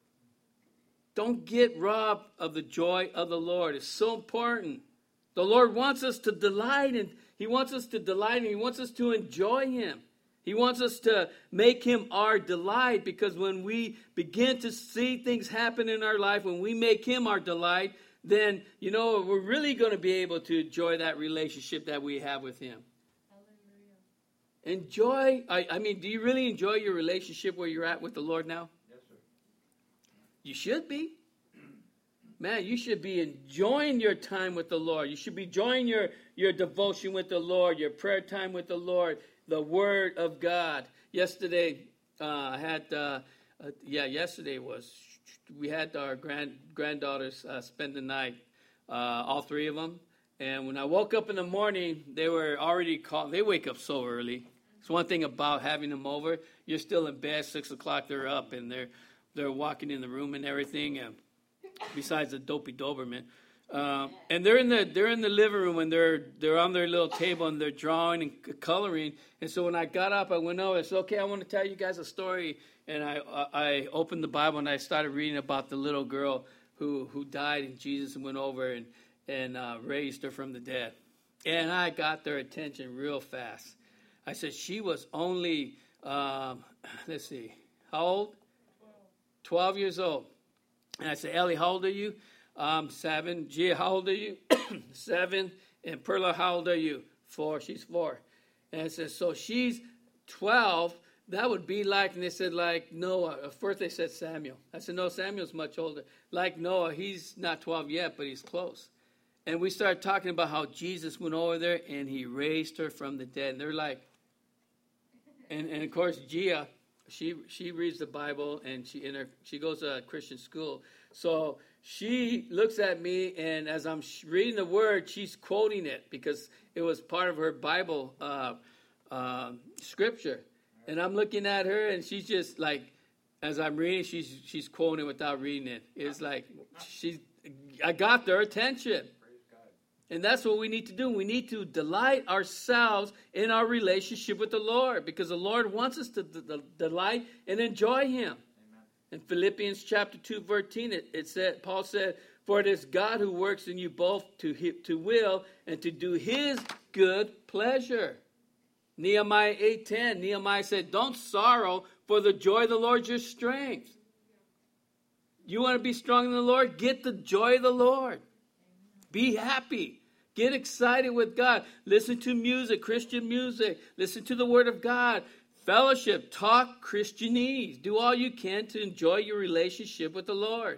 Don't get robbed of the joy of the Lord. It's so important. The Lord wants us to delight in, He wants us to delight in, He wants us to enjoy Him. He wants us to make Him our delight, because when we begin to see things happen in our life, when we make Him our delight, then, you know, we're really going to be able to enjoy that relationship that we have with Him. Hallelujah. Enjoy, I, I mean, do you really enjoy your relationship where you're at with the Lord now? Yes, sir. You should be. Man, you should be enjoying your time with the Lord. You should be enjoying your, your devotion with the Lord, your prayer time with the Lord, the Word of God. Yesterday, uh, I had, uh, uh, yeah, yesterday was... We had our grand granddaughters uh, spend the night, uh, all three of them. And when I woke up in the morning, they were already called. They wake up so early. It's one thing about having them over. You're still in bed, six o'clock. They're up and they're they're walking in the room and everything. And besides the dopey Doberman, uh, and they're in the they're in the living room and they're they're on their little table and they're drawing and coloring. And so when I got up, I went over. I said, "Okay, I want to tell you guys a story." And I I opened the Bible and I started reading about the little girl who, who died, and Jesus went over and, and uh, raised her from the dead. And I got their attention real fast. I said, she was only um, let's see, how old? twelve years old. And I said, Ellie, how old are you? Um, seven. Gia, how old are you? Seven. And Perla, how old are you? Four. She's four. And I said, so she's twelve. That would be like, and they said, like Noah. At first they said Samuel. I said, no, Samuel's much older. Like Noah, he's not twelve yet, but he's close. And we started talking about how Jesus went over there and he raised her from the dead. And they're like, and, and of course, Gia, she she reads the Bible and she in her, she goes to a Christian school. So she looks at me, and as I'm reading the word, she's quoting it because it was part of her Bible uh, uh, scripture. And I'm looking at her, and she's just like, as I'm reading, she's she's quoting without reading it. It's like she's, I got their attention. And that's what we need to do. We need to delight ourselves in our relationship with the Lord, because the Lord wants us to d- d- delight and enjoy Him. Amen. In Philippians chapter two, verse thirteen, it, it said, Paul said, "For it is God who works in you both to to will and to do His good pleasure." Nehemiah eight ten, Nehemiah said, "Don't sorrow, for the joy of the Lord is your strength." You want to be strong in the Lord? Get the joy of the Lord. Be happy. Get excited with God. Listen to music, Christian music. Listen to the Word of God. Fellowship. Talk Christianese. Do all you can to enjoy your relationship with the Lord.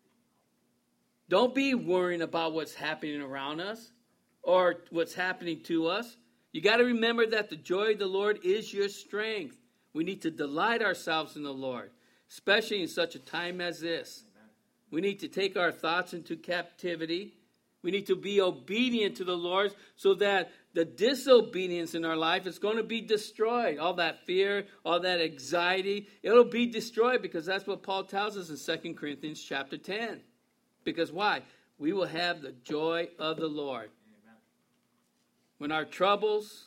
Don't be worrying about what's happening around us or what's happening to us. You got to remember that the joy of the Lord is your strength. We need to delight ourselves in the Lord, especially in such a time as this. We need to take our thoughts into captivity. We need to be obedient to the Lord so that the disobedience in our life is going to be destroyed. All that fear, all that anxiety, it'll be destroyed, because that's what Paul tells us in Second Corinthians chapter ten. Because why? We will have the joy of the Lord. Amen. When our troubles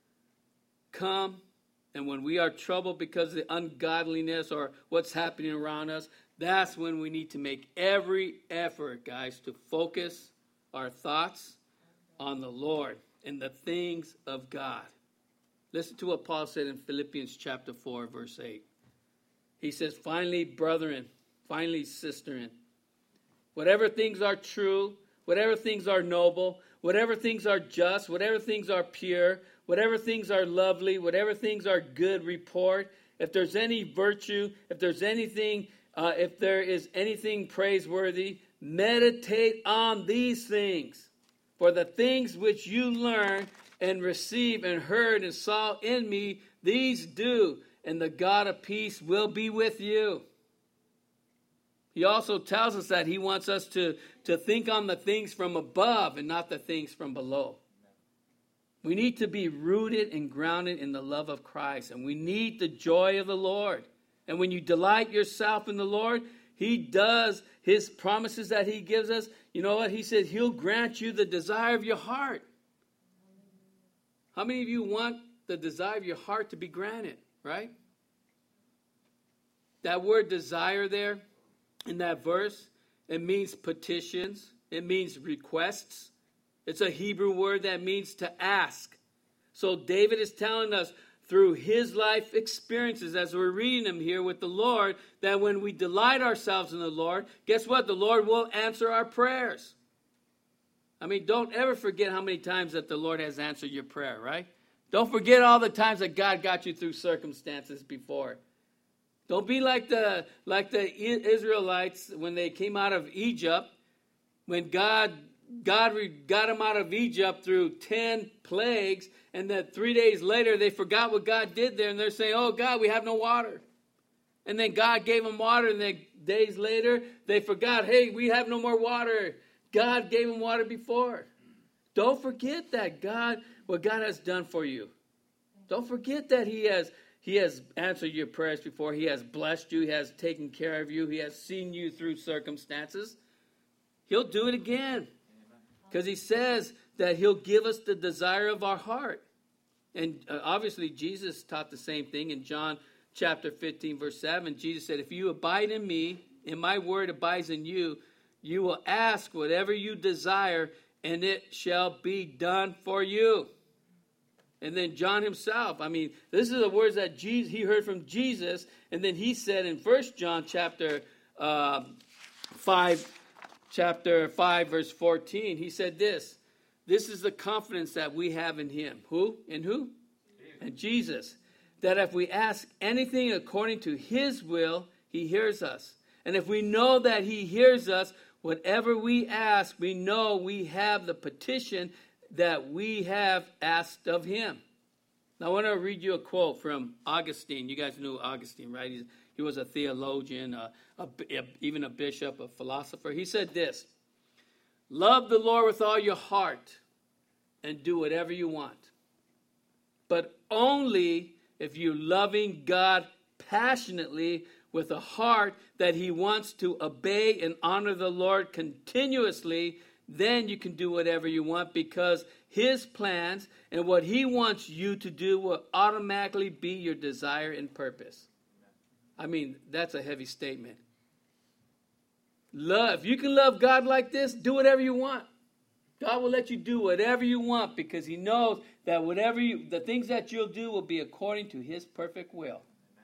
come, and when we are troubled because of the ungodliness or what's happening around us, that's when we need to make every effort, guys, to focus our thoughts on the Lord and the things of God. Listen to what Paul said in Philippians chapter four, verse eight. He says, "Finally, brethren, finally, sisterin, whatever things are true, whatever things are noble, whatever things are just, whatever things are pure, whatever things are lovely, whatever things are good report, if there's any virtue, if there's anything, uh, if there is anything praiseworthy, meditate on these things. For the things which you learned and received and heard and saw in me, these do, and the God of peace will be with you." He also tells us that he wants us to, to think on the things from above and not the things from below. We need to be rooted and grounded in the love of Christ, and we need the joy of the Lord. And when you delight yourself in the Lord, He does His promises that He gives us. You know what? He said He'll grant you the desire of your heart. How many of you want the desire of your heart to be granted, right? That word desire there in that verse, it means petitions. It means requests. It's a Hebrew word that means to ask. So David is telling us through his life experiences, as we're reading them here with the Lord, that when we delight ourselves in the Lord, guess what? The Lord will answer our prayers. I mean, don't ever forget how many times that the Lord has answered your prayer, right? Don't forget all the times that God got you through circumstances before. Don't be like the like the Israelites when they came out of Egypt, when God God got them out of Egypt through ten plagues, and then three days later they forgot what God did there, and they're saying, "Oh God, we have no water." And then God gave them water, and then days later they forgot, "Hey, we have no more water." God gave them water before. Don't forget that God, what God has done for you. Don't forget that He has He has answered your prayers before. He has blessed you. He has taken care of you. He has seen you through circumstances. He'll do it again. Because He says that He'll give us the desire of our heart. And uh, obviously Jesus taught the same thing in John chapter fifteen, verse seven. Jesus said, "If you abide in me, and my word abides in you, you will ask whatever you desire, and it shall be done for you." And then John himself, I mean, this is the words that Jesus, he heard from Jesus. And then he said in First John chapter uh, five, chapter five, verse fourteen, he said this. This is the confidence that we have in him. Who? In who? Jesus. In Jesus. That if we ask anything according to his will, he hears us. And if we know that he hears us, whatever we ask, we know we have the petition that we have asked of him. Now, I want to read you a quote from Augustine. You guys knew Augustine, right? He's, he was a theologian, a, a, a, even a bishop, a philosopher. He said this, love the Lord with all your heart and do whatever you want. But only if you're loving God passionately with a heart that he wants to obey and honor the Lord continuously, then you can do whatever you want, because his plans and what he wants you to do will automatically be your desire and purpose. I mean, that's a heavy statement. Love. If you can love God like this, do whatever you want. God will let you do whatever you want, because he knows that whatever you, the things that you'll do will be according to his perfect will.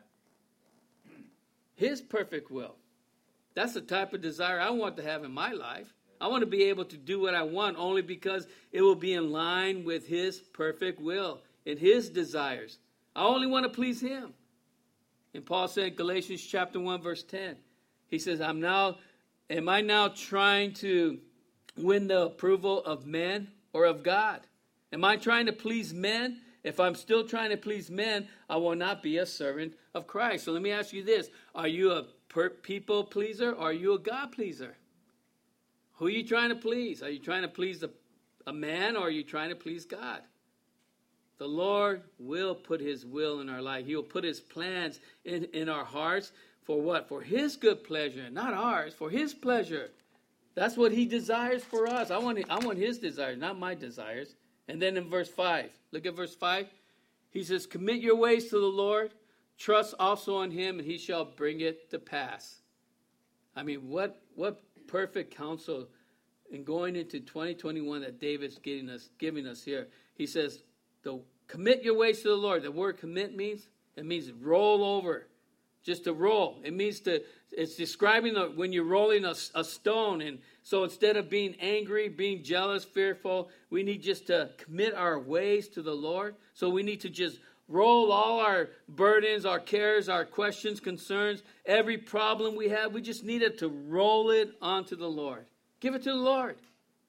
His perfect will. That's the type of desire I want to have in my life. I want to be able to do what I want only because it will be in line with his perfect will and his desires. I only want to please him. And Paul said in Galatians chapter one, verse ten, he says, I'm now, am I now trying to win the approval of men or of God? Am I trying to please men? If I'm still trying to please men, I will not be a servant of Christ. So let me ask you this. Are you a per- people pleaser or are you a God pleaser? Who are you trying to please? Are you trying to please a, a man or are you trying to please God? The Lord will put his will in our life. He will put his plans in, in our hearts for what? For his good pleasure, not ours, for his pleasure. That's what he desires for us. I want, I want his desires, not my desires. And then in verse five, look at verse five. He says, commit your ways to the Lord. Trust also on him, and he shall bring it to pass. I mean, what what perfect counsel in going into twenty twenty-one that David's getting us, giving us here. He says, the, commit your ways to the Lord. The word commit means, it means roll over. Just to roll. It means to, it's describing the, when you're rolling a, a stone. And so instead of being angry, being jealous, fearful, we need just to commit our ways to the Lord. So we need to just roll all our burdens, our cares, our questions, concerns, every problem we have. We just needed to roll it onto the Lord. Give it to the Lord.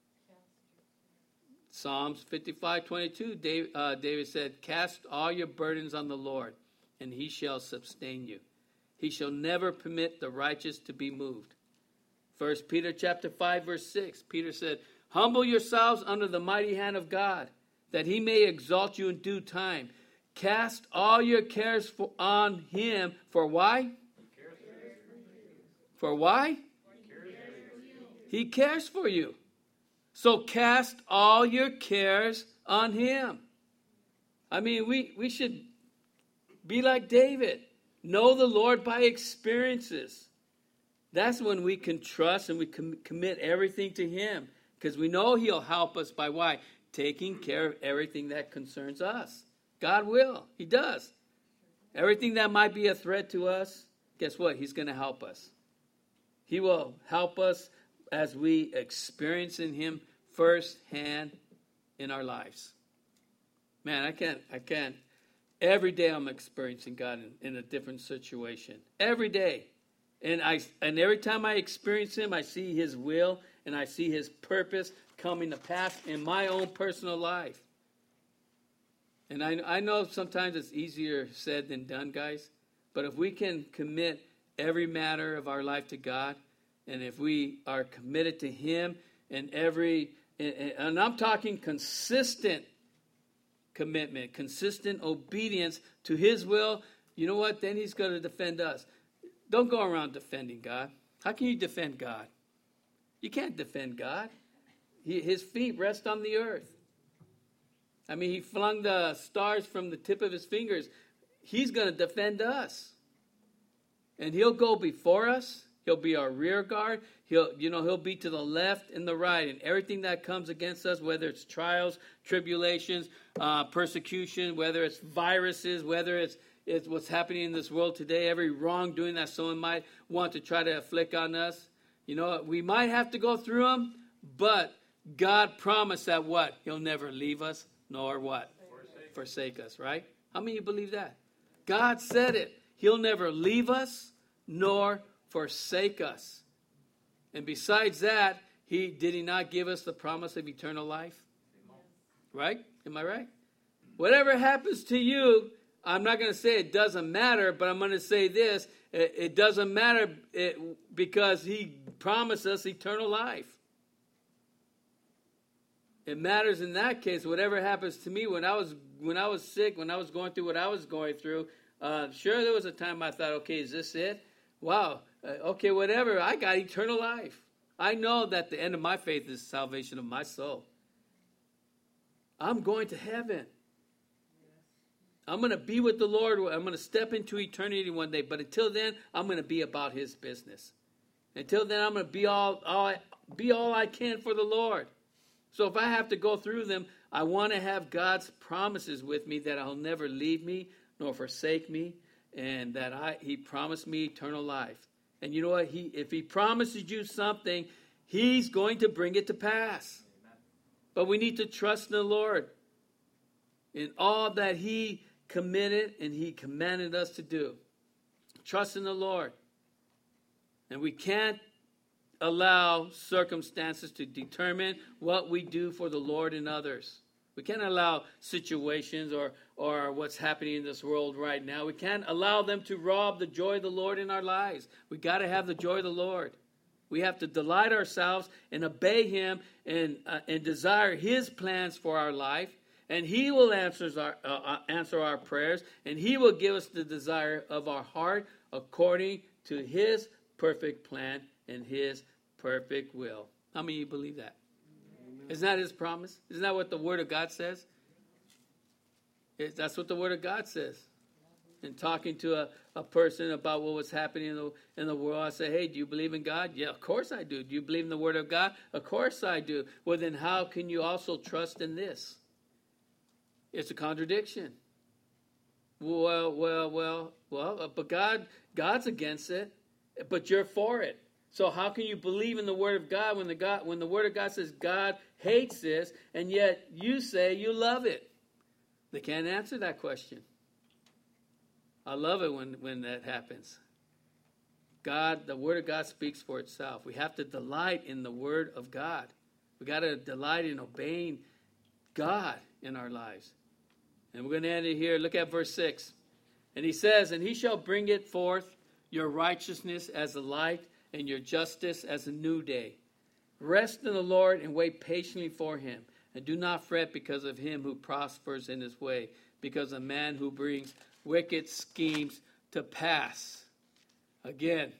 Psalms fifty-five twenty-two, David, uh, David said, cast all your burdens on the Lord, and he shall sustain you. He shall never permit the righteous to be moved. First Peter chapter five, verse six, Peter said, humble yourselves under the mighty hand of God, that he may exalt you in due time. Cast all your cares for, on him. For why? For why? He cares for you. So cast all your cares on him. I mean, we, we should be like David. Know the Lord by experiences. That's when we can trust and we com- commit everything to him. Because we know he'll help us by why? Taking care of everything that concerns us. God will. He does. Everything that might be a threat to us, guess what? He's going to help us. He will help us as we experience in him firsthand in our lives. Man, I can't, I can't. Every day I'm experiencing God in, in a different situation. Every day. And I and every time I experience him, I see his will and I see his purpose coming to pass in my own personal life. And I, I know sometimes it's easier said than done, guys. But if we can commit every matter of our life to God, and if we are committed to him and every, and, and I'm talking consistent commitment, consistent obedience to his will, you know what? Then he's going to defend us. Don't go around defending God. How can you defend God? You can't defend God. He, his feet rest on the earth. I mean, he flung the stars from the tip of his fingers. He's going to defend us. And he'll go before us. He'll be our rear guard. He'll, you know, he'll be to the left and the right. And everything that comes against us, whether it's trials, tribulations, uh, persecution, whether it's viruses, whether it's, it's what's happening in this world today, every wrongdoing that someone might want to try to afflict on us. You know, we might have to go through them, but God promised that what? He'll never leave us, nor what? Forsake, Forsake us, right? How many of you believe that? God said it. He'll never leave us, nor forsake us. And besides that, he did he not give us the promise of eternal life? Right? Am I right? Whatever happens to you, I'm not going to say it doesn't matter, but I'm going to say this. It, it doesn't matter it, because he promised us eternal life. It matters in that case. Whatever happens to me when I was when I was sick, when I was going through what I was going through, uh, sure, there was a time I thought, okay, is this it? Wow. Uh, okay, whatever. I got eternal life. I know that the end of my faith is salvation of my soul. I'm going to heaven. I'm going to be with the Lord. I'm going to step into eternity one day. But until then, I'm going to be about his business. Until then, I'm going to be all, all, be all I can for the Lord. So if I have to go through them, I want to have God's promises with me that He'll never leave me nor forsake me, and that I He promised me eternal life. And you know what? He, if He promises you something, He's going to bring it to pass. Amen. But we need to trust in the Lord in all that He committed and He commanded us to do. Trust in the Lord. And we can't allow circumstances to determine what we do for the Lord and others. We can't allow situations or, or what's happening in this world right now. We can't allow them to rob the joy of the Lord in our lives. We got to have the joy of the Lord. We have to delight ourselves and obey Him and uh, and desire His plans for our life. And He will answer our, uh, answer our prayers. And He will give us the desire of our heart according to His perfect plan and His perfect will. How many of you believe that? Amen. Isn't that His promise? Isn't that what the Word of God says? It, that's what the Word of God says. And talking to a, a person about what was happening in the, in the world, I say, hey, do you believe in God? Yeah, of course I do. Do you believe in the Word of God? Of course I do. Well, then how can you also trust in this? It's a contradiction. Well, well, well, well, but God, God's against it, but you're for it. So how can you believe in the Word of God when the God when the Word of God says God hates this, and yet you say you love it? They can't answer that question. I love it when, when that happens. God, the Word of God speaks for itself. We have to delight in the Word of God. We got to delight in obeying God in our lives. And we're going to end it here. Look at verse six. And he says, and He shall bring it forth, your righteousness as the light, and your justice as a new day. Rest in the Lord and wait patiently for Him. And do not fret because of him who prospers in his way, because of man who brings wicked schemes to pass. Again,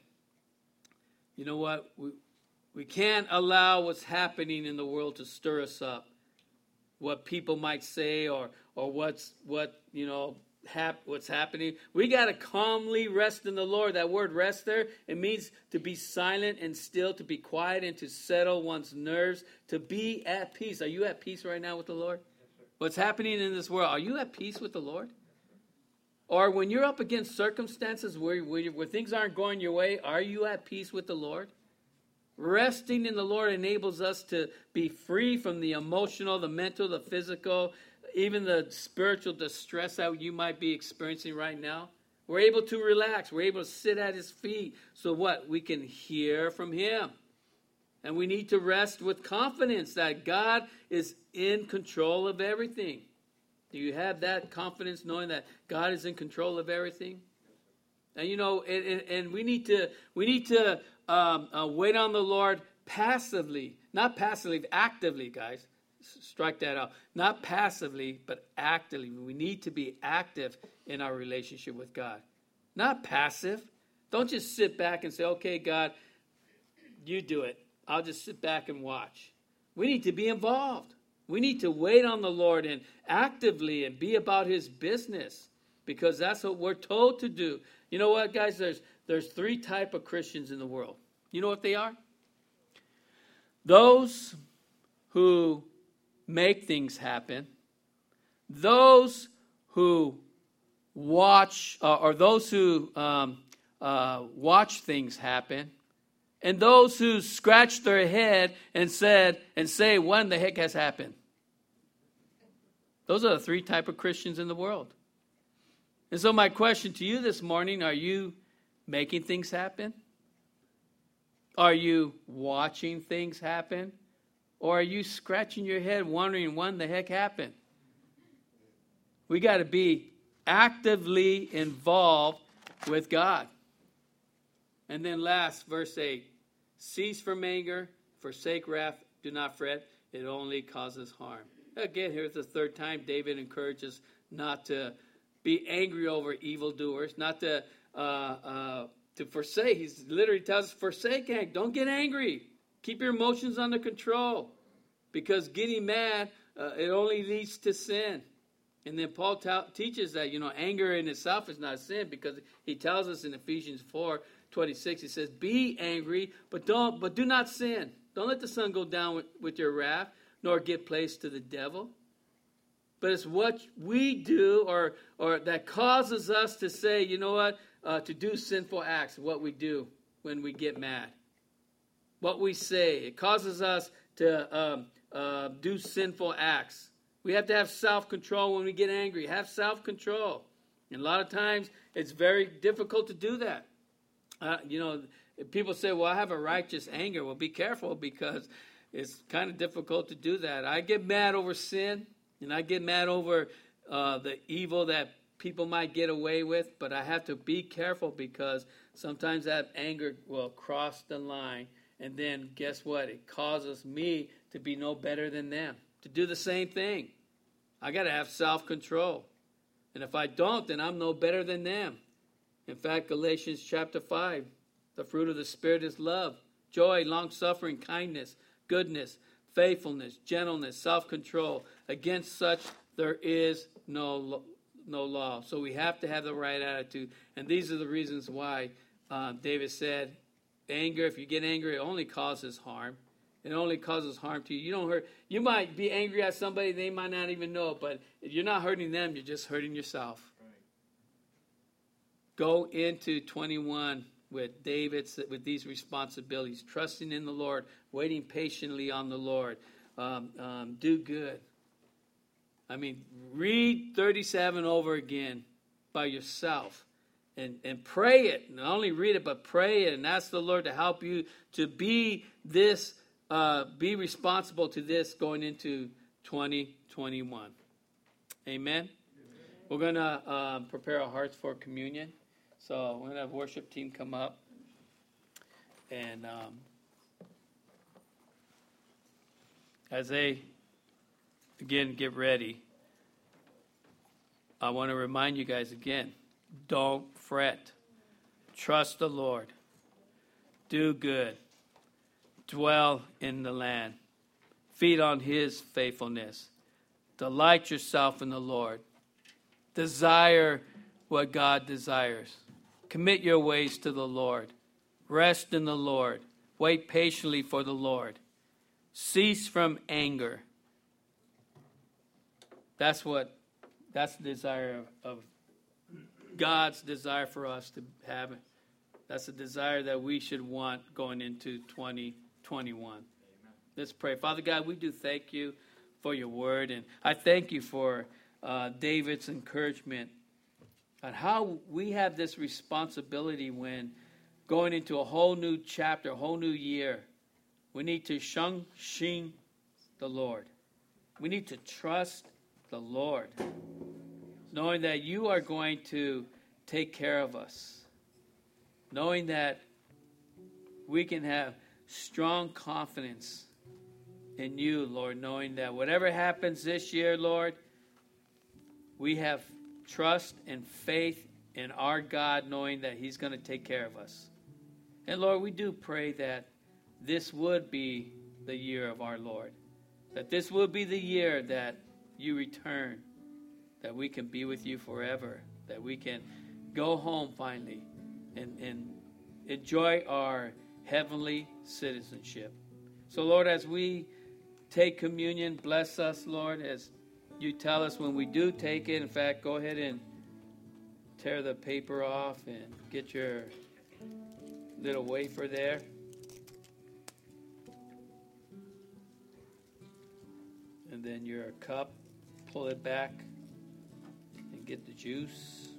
you know what? We, we can't allow what's happening in the world to stir us up. What people might say or or what's what, you know, Hap, what's happening. We got to calmly rest in the Lord. That word rest there, it means to be silent and still, to be quiet and to settle one's nerves, to be at peace. Are you at peace right now with the Lord? Yes, what's happening in this world, are you at peace with the Lord? Yes, or when you're up against circumstances where, where, where things aren't going your way, are you at peace with the Lord? Resting in the Lord enables us to be free from the emotional, the mental, the physical, even the spiritual distress that you might be experiencing right now. We're able to relax. We're able to sit at His feet. So what? We can hear from Him. And we need to rest with confidence that God is in control of everything. Do you have that confidence knowing that God is in control of everything? And you know, and, and, and we need to we need to um, uh, wait on the Lord passively, not passively, actively, guys. Strike that out. Not passively, but actively. We need to be active in our relationship with God. Not passive. Don't just sit back and say, okay, God, you do it. I'll just sit back and watch. We need to be involved. We need to wait on the Lord and actively and be about His business, because that's what we're told to do. You know what, guys? There's there's three type of Christians in the world. You know what they are? Those who make things happen. Those who watch, uh, or those who um, uh, watch things happen. And those who scratch their head and said and say, "What in the heck has happened?" Those are the three type of Christians in the world. And so my question to you this morning, are you making things happen? Are you watching things happen? Or are you scratching your head wondering what in the heck happened? We got to be actively involved with God. And then last, verse eight. Cease from anger, forsake wrath, do not fret, it only causes harm. Again, here's the third time David encourages not to be angry over evildoers, not to uh, uh, to forsake. He literally tells us, forsake anger. Don't get angry. Keep your emotions under control. Because getting mad, uh, it only leads to sin. And then Paul ta- teaches that, you know, anger in itself is not a sin, because he tells us in Ephesians four twenty-six, he says, be angry, but don't, but do not sin. Don't let the sun go down with, with your wrath, nor give place to the devil. But it's what we do, or or that causes us to say, you know what, uh, to do sinful acts, what we do when we get mad. What we say, it causes us to um, uh, do sinful acts. We have to have self-control when we get angry. Have self-control. And a lot of times, it's very difficult to do that. Uh, you know, people say, well, I have a righteous anger. Well, be careful, because it's kind of difficult to do that. I get mad over sin, and I get mad over uh, the evil that people might get away with, but I have to be careful, because sometimes that anger will cross the line, and then guess what? It causes me to be no better than them, to do the same thing. I got to have self-control. And if I don't, then I'm no better than them. In fact, Galatians chapter five, the fruit of the Spirit is love, joy, long-suffering, kindness, goodness, faithfulness, gentleness, self-control. Against such there is no, no law. So we have to have the right attitude. And these are the reasons why uh, David said, anger, if you get angry, it only causes harm. It only causes harm to you. You don't hurt. You might be angry at somebody, they might not even know it, but if you're not hurting them, you're just hurting yourself. Go into twenty-one with David's, with these responsibilities, trusting in the Lord, waiting patiently on the Lord. Um, um, do good. I mean, read thirty-seven over again by yourself, and, and pray it. Not only read it, but pray it, and ask the Lord to help you to be this, uh, be responsible to this going into twenty twenty-one. Amen. Amen. We're going to um, prepare our hearts for communion. So we're going to have worship team come up. And um, as they, again, get ready, I want to remind you guys again, don't fret. Trust the Lord. Do good. Dwell in the land. Feed on His faithfulness. Delight yourself in the Lord. Desire what God desires. Commit your ways to the Lord. Rest in the Lord. Wait patiently for the Lord. Cease from anger. That's what, that's the desire of, of God's desire for us to have. That's a desire that we should want going into twenty twenty-one. Amen. Let's pray. Father God, we do thank you for your word. And I thank you for uh, David's encouragement on how we have this responsibility when going into a whole new chapter, a whole new year. We need to shun shin the Lord. We need to trust the Lord, knowing that you are going to take care of us, knowing that we can have strong confidence in you, Lord, knowing that whatever happens this year, Lord, we have trust and faith in our God, knowing that He's going to take care of us. And Lord, we do pray that this would be the year of our Lord, that this would be the year that you return, that we can be with you forever, that we can go home finally and, and enjoy our heavenly citizenship. So, Lord, as we take communion, bless us, Lord, as you tell us when we do take it. In fact, go ahead and tear the paper off and get your little wafer there. And then your cup, pull it back and get the juice.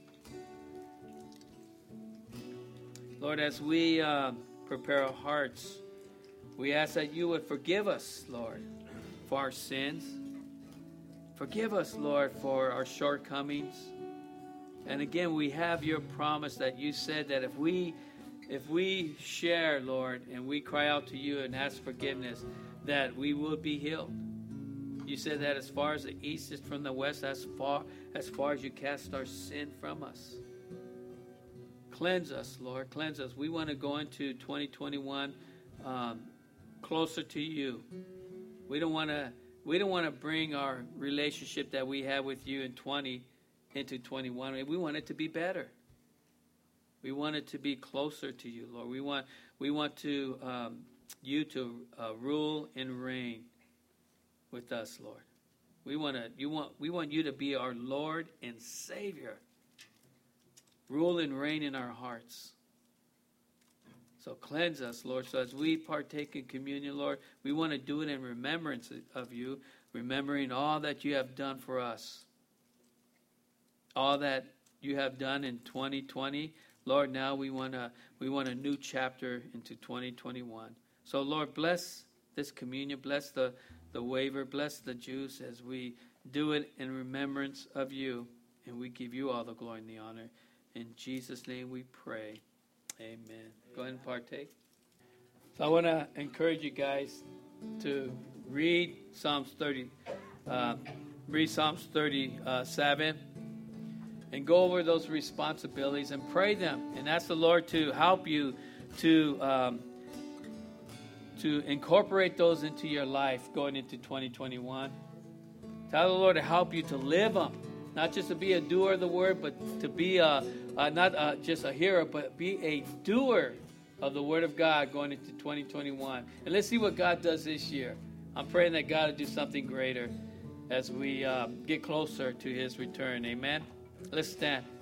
Lord, as we uh, prepare our hearts, we ask that you would forgive us, Lord, for our sins. Forgive us, Lord, for our shortcomings. And again, we have your promise that you said that if we if we share, Lord, and we cry out to you and ask forgiveness, that we will be healed. You said that as far as the east is from the west, as far as far as you cast our sin from us. Cleanse us, Lord. Cleanse us. We want to go into twenty twenty-one um, closer to you. We don't want to. We don't want to bring our relationship that we have with you in twenty into twenty-one. We want it to be better. We want it to be closer to you, Lord. We want we want to um, you to uh, rule and reign with us, Lord. We want to you want we want you to be our Lord and Savior. Rule and reign in our hearts. So cleanse us, Lord. So as we partake in communion, Lord, we want to do it in remembrance of you, remembering all that you have done for us. All that you have done in twenty twenty. Lord, now we want a, we want a new chapter into twenty twenty-one. So, Lord, bless this communion. Bless the, the wafer. Bless the juice as we do it in remembrance of you. And we give you all the glory and the honor. In Jesus' name we pray. Amen. Go ahead and partake. So I want to encourage you guys to read Psalms thirty, uh, read Psalms thirty-seven, and go over those responsibilities and pray them, and ask the Lord to help you to um, to incorporate those into your life going into twenty twenty-one. Tell the Lord to help you to live them, not just to be a doer of the word, but to be a Uh, not uh, just a hearer, but be a doer of the Word of God going into twenty twenty-one. And let's see what God does this year. I'm praying that God will do something greater as we uh, get closer to His return. Amen. Let's stand.